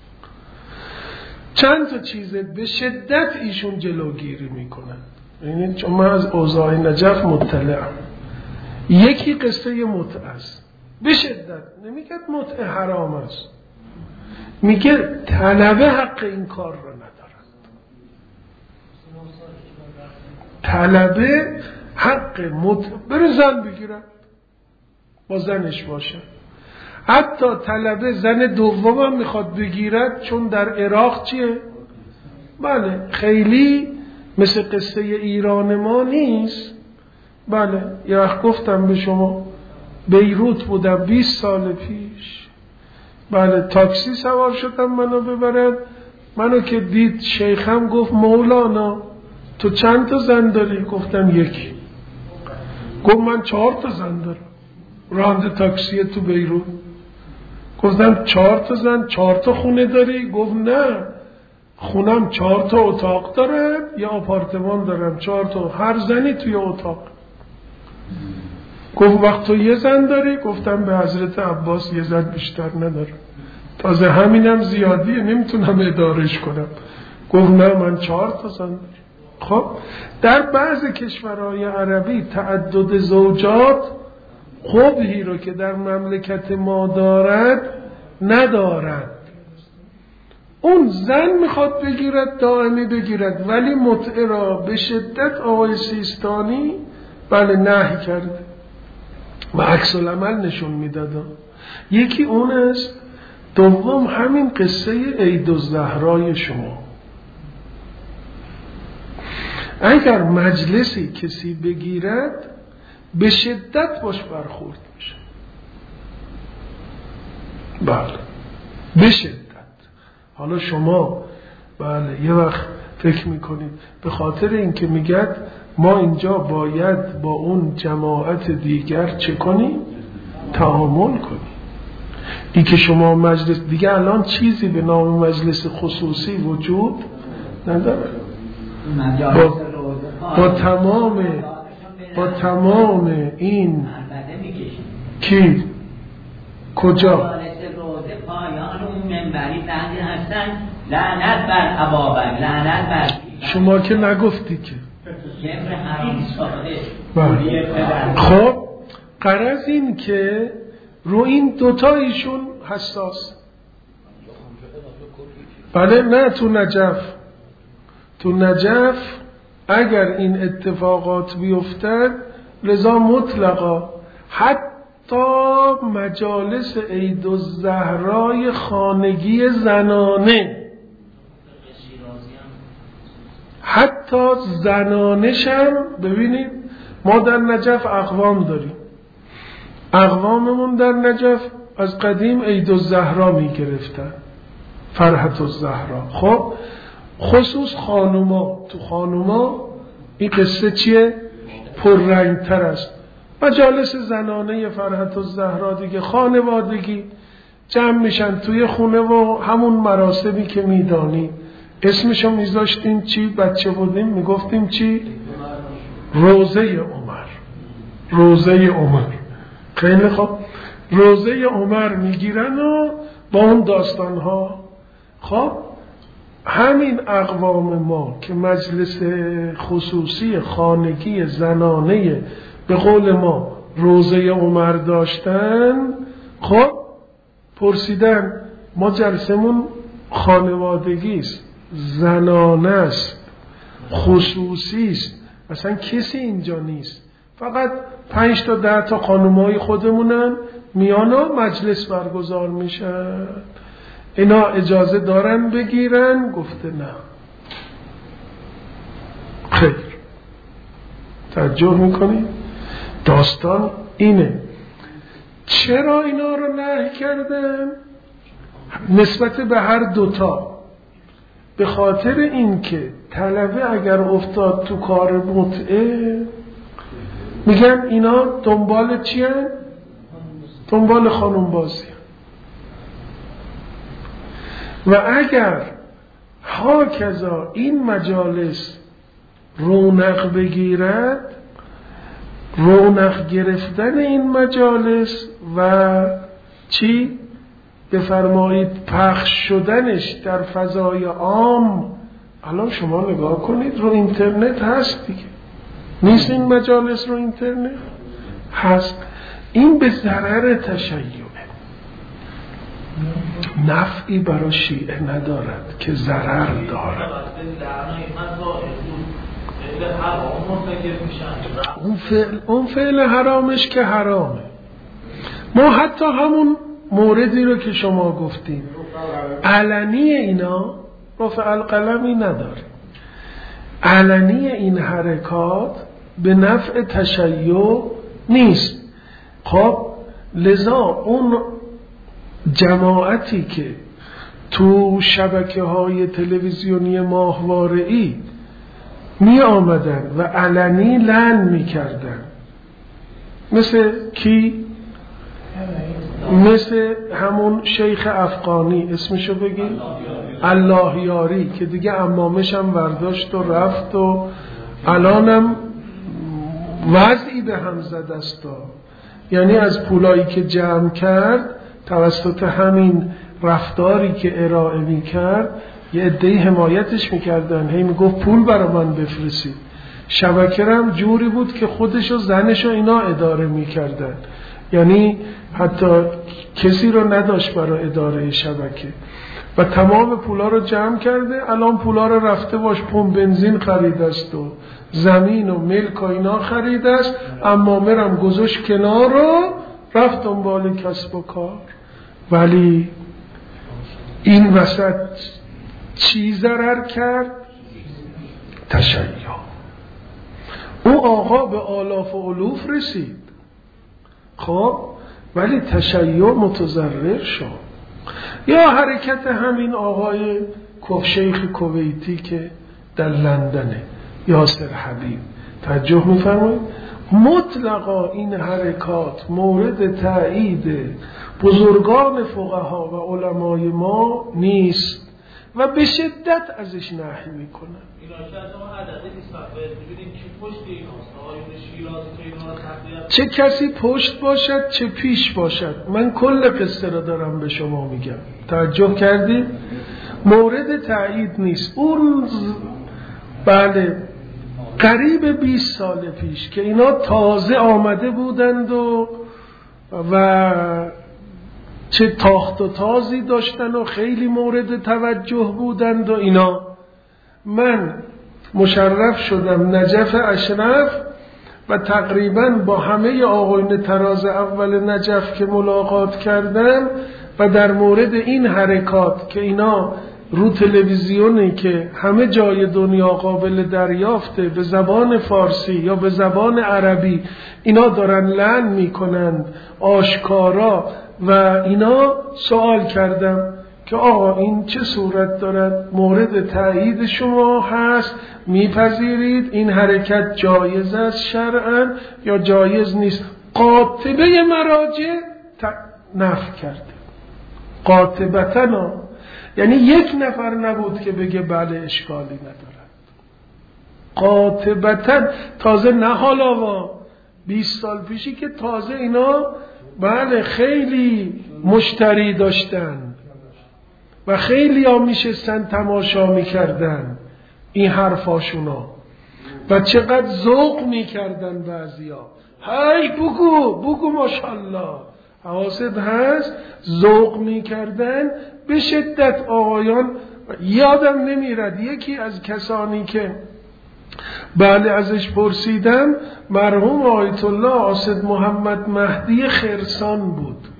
چند تا چیزه به شدت ایشون جلوگیری میکنند. یعنی چون من از اوضاع نجف مطلعم. یکی قصه متعه است، به شدت نمیگه متعه حرام است، میگه طلبه حق این کار رو ندارد. طلبه حق متعه بره زن بگیرن، با زنش باشه. حتی طلبه زن دومم میخواد بگیرد، چون در عراق چیه؟ بله خیلی مثل قصه ایران ما نیست. بله یه وقت گفتم به شما بیروت بودم 20 سال پیش، بله تاکسی سوار شدم منو ببرن، منو که دید شیخم گفت مولانا تو چند تا زن داری؟ گفتم یکی. گفت من 4 تا زن دارم. راننده تاکسی تو بیروت. گفتم 4 تا زن 4 تا خونه داری؟ گفت نه، خونم 4 تا اتاق داره، یه آپارتمان دارم 4 تا، هر زنی توی اتاق. گفت وقت تو یه زن داری؟ گفتم به حضرت عباس یه زن بیشتر ندارم، تازه همینم زیادیه، نمیتونم ادارش کنم. گفت نه من 4 تا زن دارم. خب در بعض کشورهای عربی تعدد زوجات قبحی رو که در مملکت ما دارد ندارد. اون زن میخواد بگیرد دائمی بگیرد، ولی متعه را به شدت آقای سیستانی بله نهی کرده و عکس العمل نشون میداد. یکی اون است. دوم همین قصه عید الزهرای شما، اگر مجلسی کسی بگیرد به شدت باش برخورد میشه. بله به شدت. حالا شما بله یه وقت فکر میکنید به خاطر اینکه میگد ما اینجا باید با اون جماعت دیگر چه کنیم؟ تعامل کنیم. این که شما مجلس دیگه الان چیزی به نام مجلس خصوصی وجود نداره. با تمام این کی کجا لعنت بر ابابک، لعنت بر شما که نگفتی که. خب غرض این که رو این دوتایشون حساس. بله نه تو نجف اگر این اتفاقات بیفتد لذا مطلقا حتی مجالس عید الزهرای خانگی زنانه، حتی زنانشم ببینید ما در نجف اقوام داریم، اقواممون در نجف از قدیم عید الزهرا می گرفتن، فرحت الزهرا. خب خصوص خانوما، تو خانوما این قصه چیه؟ پررنگتر است. مجالس زنانه فرحت الزهرا دیگه خانوادگی جمع میشن توی خونه و همون مراسمی که میدانی. اسمشو میذاشتیم چی؟ بچه بودیم میگفتیم چی؟ روزه عمر. خیلی خوب، روزه عمر میگیرن و با اون داستانها. خب همین اقوام ما که مجلس خصوصی خانگی زنانه به قول ما روزه عمر داشتن، خب پرسیدن ما جلسمون خانوادگی است، زنانه است، خصوصی است، اصلا کسی اینجا نیست، فقط 5 تا 10 تا خانمای خودمونن میان و مجلس برگزار میشن. اینا اجازه دارن بگیرن؟ گفته نه. خیر، توجه میکنی؟ داستان اینه. چرا اینا رو نهی کردن؟ نسبت به هر دوتا به خاطر اینکه طلبه اگر افتاد تو کار متعه میگن اینا دنبال چی هن؟ دنبال خانوم بازی. و اگر هاکذا این مجالس رونق بگیرد، رونق گرفتن این مجالس و چی؟ بفرمایید پخش شدنش در فضای عام. الان شما نگاه کنید رو اینترنت هست دیگه، نیست این مجالس رو اینترنت هست. این به ضرر تشیعه، نفعی برای شیعه ندارد که ضرر دارد. اون فعل حرامش که حرامه. ما حتی همون موردی رو که شما گفتیم علنی اینا رفع القلمی نداره. علنی این حرکات به نفع تشیع نیست. خب لذا اون جماعتی که تو شبکه‌های تلویزیونی ماهواره‌ای می آمدن و علنی لعن می کردن، مثل کی؟ مثل همون شیخ افغانی اسمشو بگی الله یاری که دیگه عمامش هم برداشت و رفت و الانم وضعی به هم زد است. یعنی از پولایی که جمع کرد توسط همین رفتاری که ارائه می کرد یه عده‌ای حمایتش میکردن، هی میگفت پول برای من بفرستید. شبکه هم جوری بود که خودش و زنش و اینا اداره میکردن، یعنی حتی کسی رو نداشت برای اداره شبکه و تمام پولا رو جمع کرده. الان پولا رو رفته باش پمپ بنزین خریده است و زمین و ملک و اینا خریده است، اما مرم گذاشت کنار رو رفت دنبال کسب و کار. ولی این وسط چی ضرر کرد؟ تشیع. او آقا به آلاف و الوف رسید، خب ولی تشیع متضرر شد. یا حرکت همین آقای شیخ کویتی که در لندنه، یاسر حبیب، توجه می‌فرمایید؟ مطلقا این حرکات مورد تایید بزرگان فقها و علمای ما نیست و به شدت ازش نهی میکنن. چه کسی پشت باشد چه پیش باشد، من کل قصه را دارم به شما میگم، توجه کردید؟ مورد تایید نیست. اون بله قریب 20 سال پیش که اینا تازه آمده بودند و چه تاخت و تازی داشتن و خیلی مورد توجه بودند و اینا، من مشرف شدم نجف اشرف و تقریبا با همه آقایون تراز اول نجف که ملاقات کردم و در مورد این حرکات که اینا رو تلویزیونی که همه جای دنیا قابل دریافته به زبان فارسی یا به زبان عربی اینا دارن لعن میکنند آشکارا و اینا، سوال کردم که آقا این چه صورت دارد؟ مورد تایید شما هست؟ میپذیرید این حرکت جایز است شرعاً یا جایز نیست؟ قاطبه مراجع نفی کرده، قاطبتاً، یعنی یک نفر نبود که بگه بله اشکالی ندارد، قاطبتاً. تازه نه حالا 20 سال پیشی که تازه اینا بله خیلی مشتری داشتن و خیلی ها میشستن تماشا میکردن این حرفاشونا و چقدر ذوق میکردن بعضی ها. هی بگو ماشاءالله، حواست هست، ذوق میکردن به شدت. آقایان یادم نمیرد یکی از کسانی که بله ازش پرسیدم مرحوم آیت الله آصد محمد مهدی خرسان بود.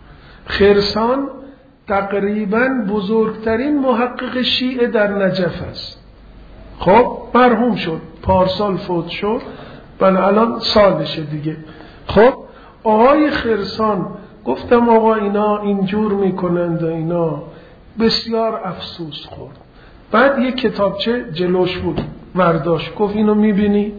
خرسان تقریبا بزرگترین محقق شیعه در نجف است. خب مرحوم شد، پارسال فوت شد، بله الان سالشه دیگه. خب آقای خرسان گفتم آقا اینا اینجور میکنند و اینا، بسیار افسوس خورد. بعد یک کتابچه جلوش بود ورداشت، گفت اینو میبینی؟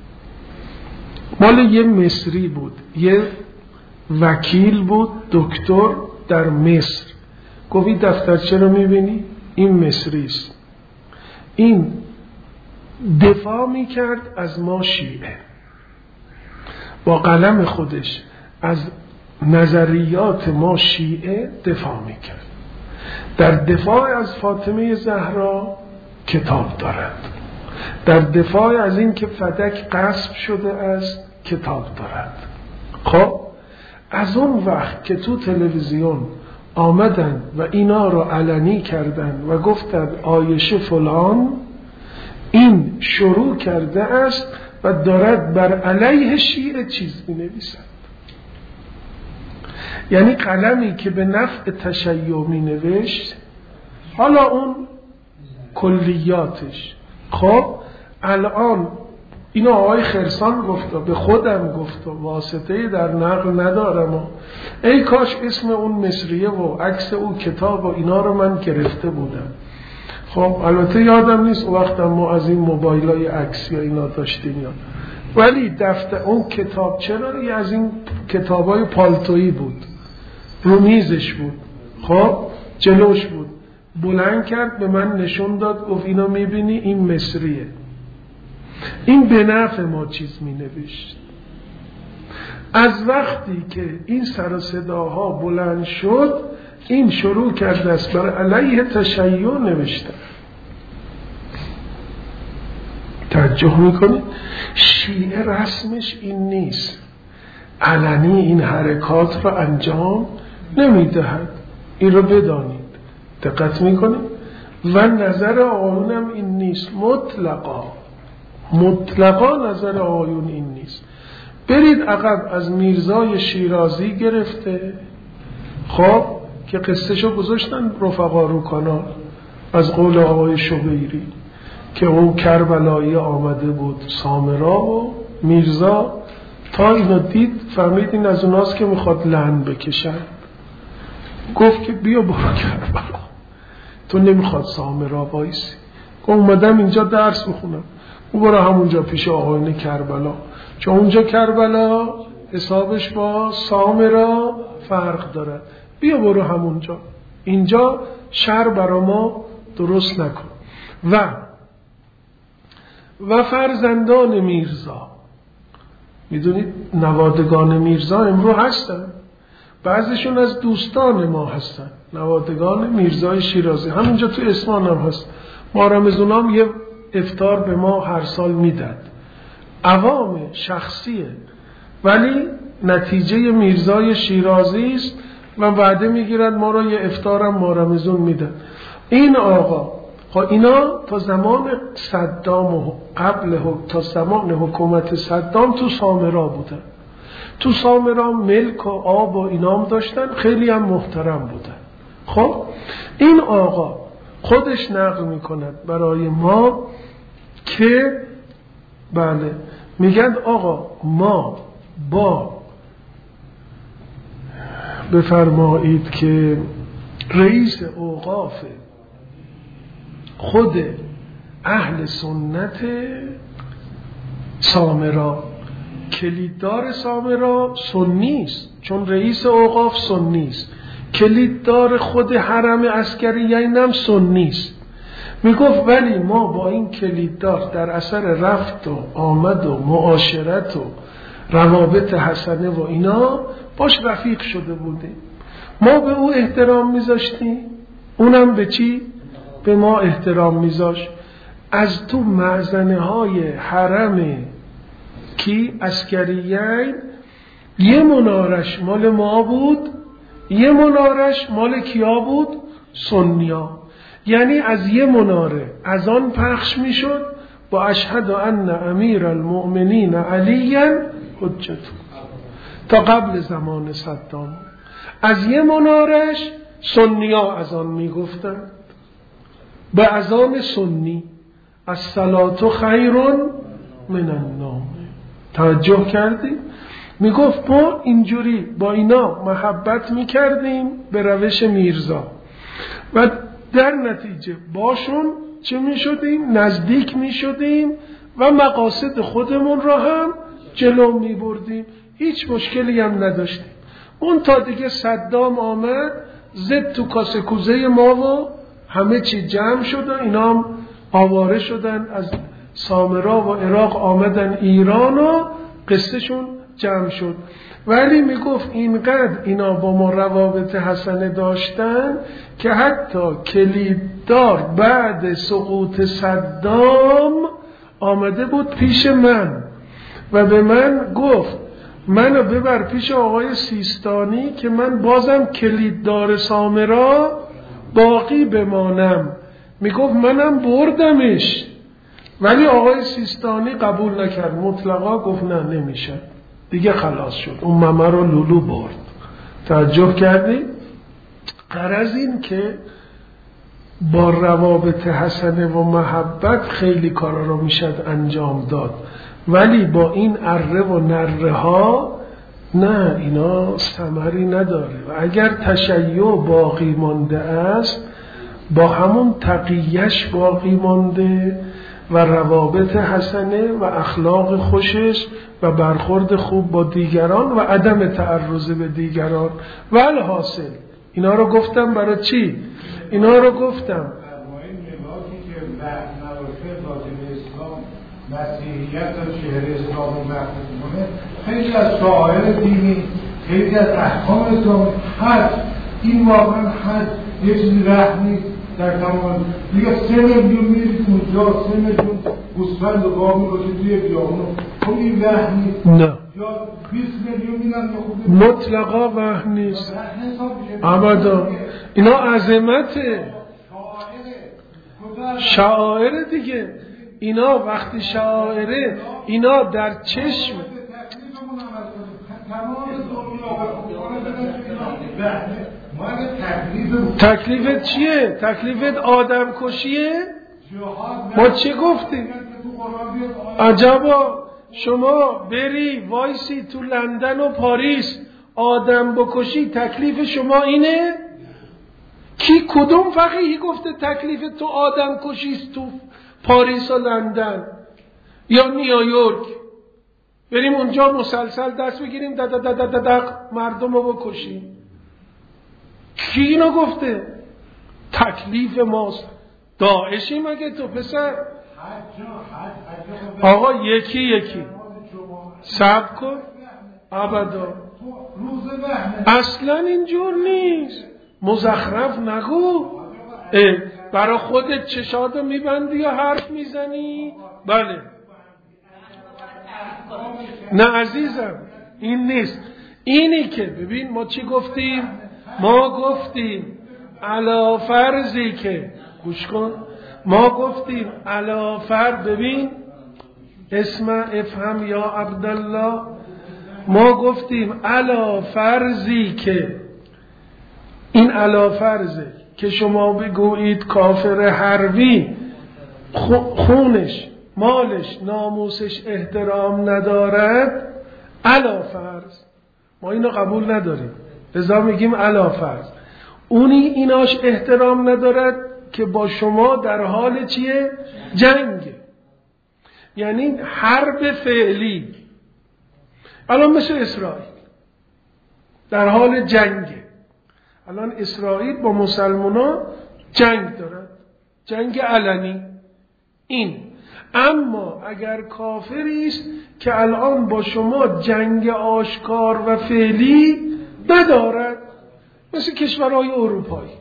مال یه مصری بود، یه وکیل بود دکتر در مصر. گفت این دفترچه رو میبینی؟ این مصری است. این دفاع میکرد از ما شیعه با قلم خودش، از نظریات ما شیعه دفاع میکرد. در دفاع از فاطمه زهرا کتاب دارد، در دفاع از این که فدک غصب شده است کتاب دارد. خب از اون وقت که تو تلویزیون آمدن و اینا رو علنی کردن و گفتن عایشه فلان این شروع کرده است و دارد بر علیه شیعه چیز می نویسد، یعنی قلمی که به نفع تشیع می نوشت، حالا اون کلیاتش. خب الان اینو آقای خرسان گفت، به خودم گفت، واسطه در نقل ندارم، ای کاش اسم اون مصریه و عکس اون کتاب و اینا رو من گرفته بودم. خب البته یادم نیست وقتا ما از این موبایلای عکس یا اینا داشتیم یا، ولی دفتر اون کتاب چرا از این کتابای پالتویی بود. رو میزش بود، خب جلوش بود، بلند کرد به من نشون داد، گفت اینا میبینی این مصریه. این به نفع ما چیز مینوشت. از وقتی که این سر و صداها بلند شد، این شروع کرد است بر علیه تشیع نوشتن. توجه میکنید؟ شیعه رسمش این نیست، علنی این حرکات رو انجام نمیدهد. این رو بدانید، دقت میکنید؟ و نظر آقایونم این نیست، مطلقا نظر آقایون این نیست. برید عقب، از میرزای شیرازی گرفته، خب که قصهشو گذاشتن رفقا رو کانال، از قول آقای شبیری که او کربلایی آمده بود سامرا و میرزا تا اینو دید فهمید این از اوناست که میخواد لعن بکشن. گفت که بیا برو کربلا، تو نمیخواد سامرا وایسی. گفت اومدم اینجا درس میخونم. او برو همونجا پیش آقایون کربلا، چون اونجا کربلا حسابش با سامرا فرق داره. بیا برو همونجا، اینجا شر برا ما درست نکن. و فرزندان میرزا، میدونید نوادگان میرزا امرو هستن، بعضیشون از دوستان ما هستن، نوادگان میرزای شیرازی همینجا تو اصفهان هم هست. ما رمضان یه افطار به ما هر سال میداد، عوام شخصیه ولی نتیجه میرزای شیرازی است و وعده میگیرند ما را یه افطارم ما رمضان میدن. این آقا اینا تا زمان صدام و تا زمان حکومت صدام تو سامرا بودن، تو سامرا ملک و آب و اینام داشتن، خیلی هم محترم بودن. خب این آقا خودش نقل میکند برای ما که بله میگن آقا ما با بفرمایید که رئیس اوقاف خود اهل سنت سامرا، کلیددار سامرا سنی است، چون رئیس اوقاف سنی است، کلیددار خود حرم عسکریین هم سنی است. میگفت ولی ما با این کلیددار در اثر رفت و آمد و معاشرت و روابط حسنه و اینا باش رفیق شده بودیم، ما به او احترام میذاشتیم، اونم به چی؟ به ما احترام میذاشت. از تو معزنه های حرم کی عسکریین یه منارش مال ما بود، یه منارش مال کیا بود؟ سنیا. یعنی از یه مناره از آن پخش میشد با اشهد ان امیر المؤمنین علی حجت، تا قبل زمان صدام. از یه منارش سنیا از آن میگفتن به اذان سنی الصلاة خیر من النوم. توجه کردیم؟ میگفت ما اینجوری با اینا محبت میکردیم به روش میرزا و در نتیجه باشون چه میشدیم؟ نزدیک میشدیم و مقاصد خودمون را هم جلو میبردیم، هیچ مشکلی هم نداشتیم. اون تا دیگه صدام آمد زد تو کاسه کوزه ما و همه چی جمع شد و اینا هم آواره شدن از سامرا و عراق آمدن ایران و قصهشون جمع شد. ولی میگفت اینقدر اینا با ما روابط حسنه داشتن که حتی کلیددار بعد سقوط صدام آمده بود پیش من و به من گفت منو ببر پیش آقای سیستانی که من بازم کلیددار سامرا باقی بمانم. میگفت منم بردمش ولی آقای سیستانی قبول نکرد، مطلقا گفت نه نمیشه دیگه، خلاص شد، اون ممه رو لولو برد. توجه کردی؟ غرض این که با روابط حسنه و محبت خیلی کارا رو میشد انجام داد، ولی با این اره و نره ها نه، اینا ثمری نداره. و اگر تشیع باقی مانده است با همون تقیهش باقی مانده و روابط حسنه و اخلاق خوشش و برخورد خوب با دیگران و عدم تعرض به دیگران. و الحاصل اینا رو گفتم برای چی؟ اینا رو گفتم مسیحیت و چهره اسلام رو محفوظ کنه. خیلی از شعائر دینی، خیلی از احکام اسلامی هست. این واقعا هست، یه چیزی رحم نیست در تمام. دیگه 3 میلیون میرید اونجا، 3 میلیون گوسفند و گاو می‌کشید توی بیابون، خب این رحم نیست؟ نه. یا 20 میلیون میرن یا خوب مطلقا وهم نیست. ابدا. اینا عظمته، شعائر دیگه. اینا وقتی شعائره، اینا در چشم تکلیفت چیه؟ تکلیفت آدم کشیه؟ ما چه گفتیم؟ عجبا، شما بری وایسی تو لندن و پاریس آدم بکشی، تکلیف شما اینه؟ کی کدوم فقیهی گفته تکلیف تو آدم کشیست تو پاریس و لندن یا نیویورک؟ بریم اونجا مسلسل دست بگیریم دق مردم رو بکشیم؟ کی اینو گفته؟ تکلیف ماست. داعشی مگه تو پسر؟ آقا یکی صبر کن. ابدا اصلا اینجور نیست. مزخرف نگو. برای خودت چشاتو میبندی یا حرف میزنی؟ بله. نه عزیزم این نیست. اینی که ببین ما چی گفتیم؟ ما گفتیم علا فرضی که گوش کن، ما گفتیم علا فرض، ببین اسم افهم یا عبدالله، ما گفتیم علا فرضی که این علا فرضه که شما بگویید کافر حربی خونش، مالش، ناموسش احترام ندارد، علا فرض ما اینو قبول نداریم، لذا میگیم علا فرض. اونی ایناش احترام ندارد که با شما در حال چیه؟ جنگ، یعنی حرب فعلی. الان مثل اسرائیل در حال جنگه. الان اسرائیل با مسلمانان جنگ دارد، جنگ علنی. این اما اگر کافری است که الان با شما جنگ آشکار و فعلی ندارد، مثل کشورهای اروپایی،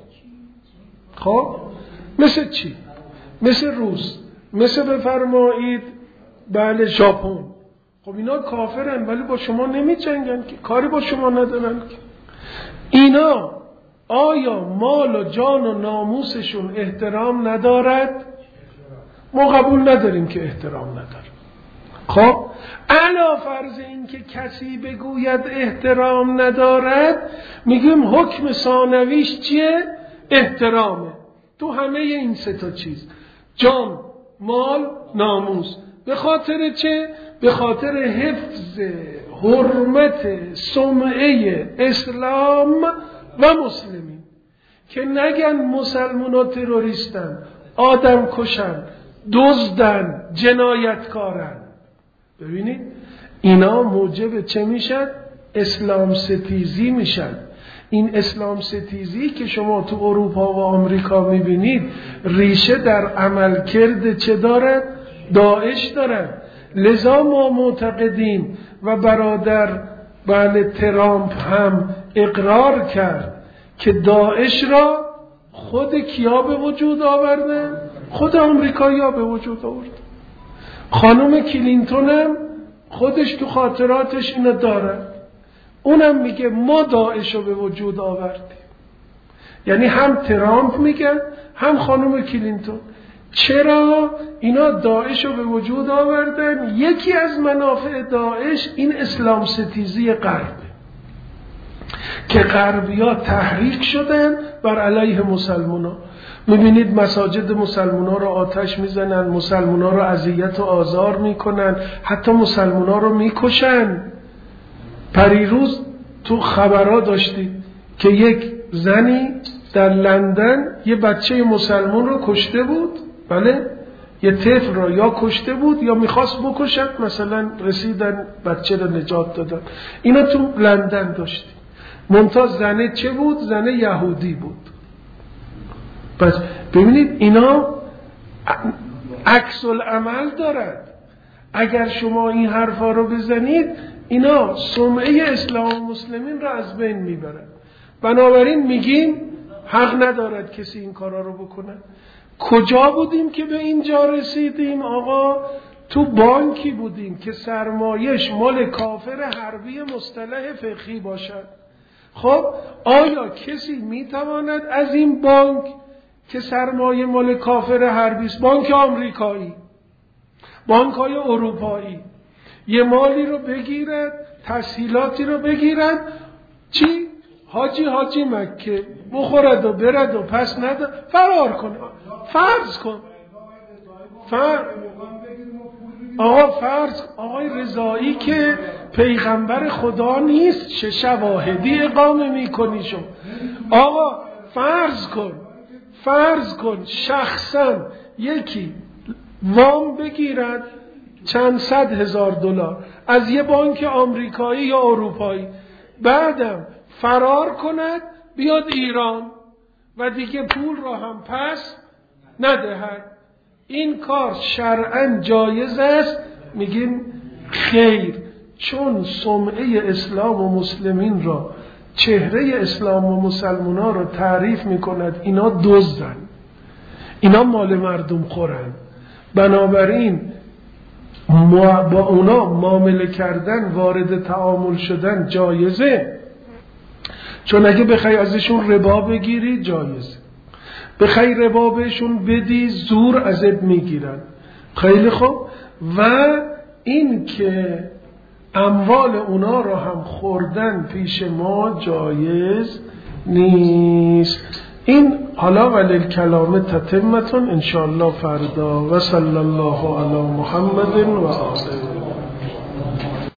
خب مثل چی؟ مثل روس، مثل بفرمایید بله ژاپن. خب اینا کافرن ولی با شما نمی جنگن که، کاری با شما ندارن که. اینا آیا مال و جان و ناموسشون احترام ندارد؟ ما قبول نداریم که احترام نداره. خب علا فرض این که کسی بگوید احترام ندارد، میگیم حکم ثانویش چیه؟ احترامه. تو همه این سه تا چیز، جان، مال، ناموس. به خاطر چه؟ به خاطر حفظ حرمت سمعه اسلام و مسلمین، که نگن مسلمان ها تروریستن، آدم کشن، دزدن، جنایتکارن. ببینید اینا موجب چه میشن؟ اسلام ستیزی میشن. این اسلام ستیزی که شما تو اروپا و آمریکا میبینید ریشه در عملکرد چه دارد؟ داعش دارد. لذا ما معتقدیم و برادر بله ترامپ هم اقرار کرد که داعش را خود کیا به وجود آوردن؟ خود آمریکایی‌ها به وجود آورد. خانم کلینتون هم خودش تو خاطراتش اینو داره، اونم میگه ما داعش رو به وجود آوردیم. یعنی هم ترامپ میگن هم خانم کلینتون. چرا اینا داعش رو به وجود آوردن؟ یکی از منافع داعش این اسلام ستیزی غربه که غربی‌ها تحریک شدن بر علیه مسلمان‌ها. میبینید مساجد مسلمان‌ها رو آتش میزنن، مسلمان‌ها رو اذیت و آزار میکنن، حتی مسلمان‌ها رو میکشن. پریروز تو خبرها داشتید که یک زنی در لندن یه بچه مسلمان رو کشته بود. بله، یه طفل را یا کشته بود یا میخواست بکشد، مثلا رسیدن بچه را نجات دادن. اینا تو لندن داشتیم. ممتاز زنه چه بود؟ زنه یهودی بود. پس ببینید اینا عکس العمل دارد. اگر شما این حرفا رو بزنید اینا سمعه اسلام و مسلمین را از بین میبرند. بنابراین میگیم حق ندارد کسی این کارا رو بکنه. کجا بودیم که به اینجا رسیدیم آقا؟ تو بانکی بودیم که سرمایش مال کافر حربی مصطلح فقهی باشد. خب آیا کسی میتواند از این بانک که سرمایه مال کافر حربی است، بانک آمریکایی، بانک‌های اروپایی، یه مالی رو بگیرد، تسهیلاتی رو بگیرد، چی؟ حاجی مکه بخورد و برد و پس نداد، فرار کنه. فرض کن آقای رضایی که پیغمبر خدا نیست، چه شواهدی اقامه میکنی شما؟ آقا فرض کن شخصا یکی وام بگیرد چند صد هزار دلار از یه بانک آمریکایی یا اروپایی، بعدم فرار کند بیاد ایران و دیگه پول را هم پس ندهد. این کار شرعاً جایز است؟ میگیم خیر، چون سمعه اسلام و مسلمین را، چهره اسلام و مسلمان‌ها را تعریف میکند اینا دزدن، اینا مال مردم خورن، بنابراین با اونا معامله کردن، وارد تعامل شدن جایزه. چون اگه بخوای ازشون ربا بگیری جایزه، بخوای ربا بهشون بدی زور ازت میگیرن. خیلی خوب. و این که اموال اونا را هم خوردن پیش ما جایز نیست. این حالا ولی کلام تتمتون انشاءالله فردا. و صلی الله علی محمد و آله.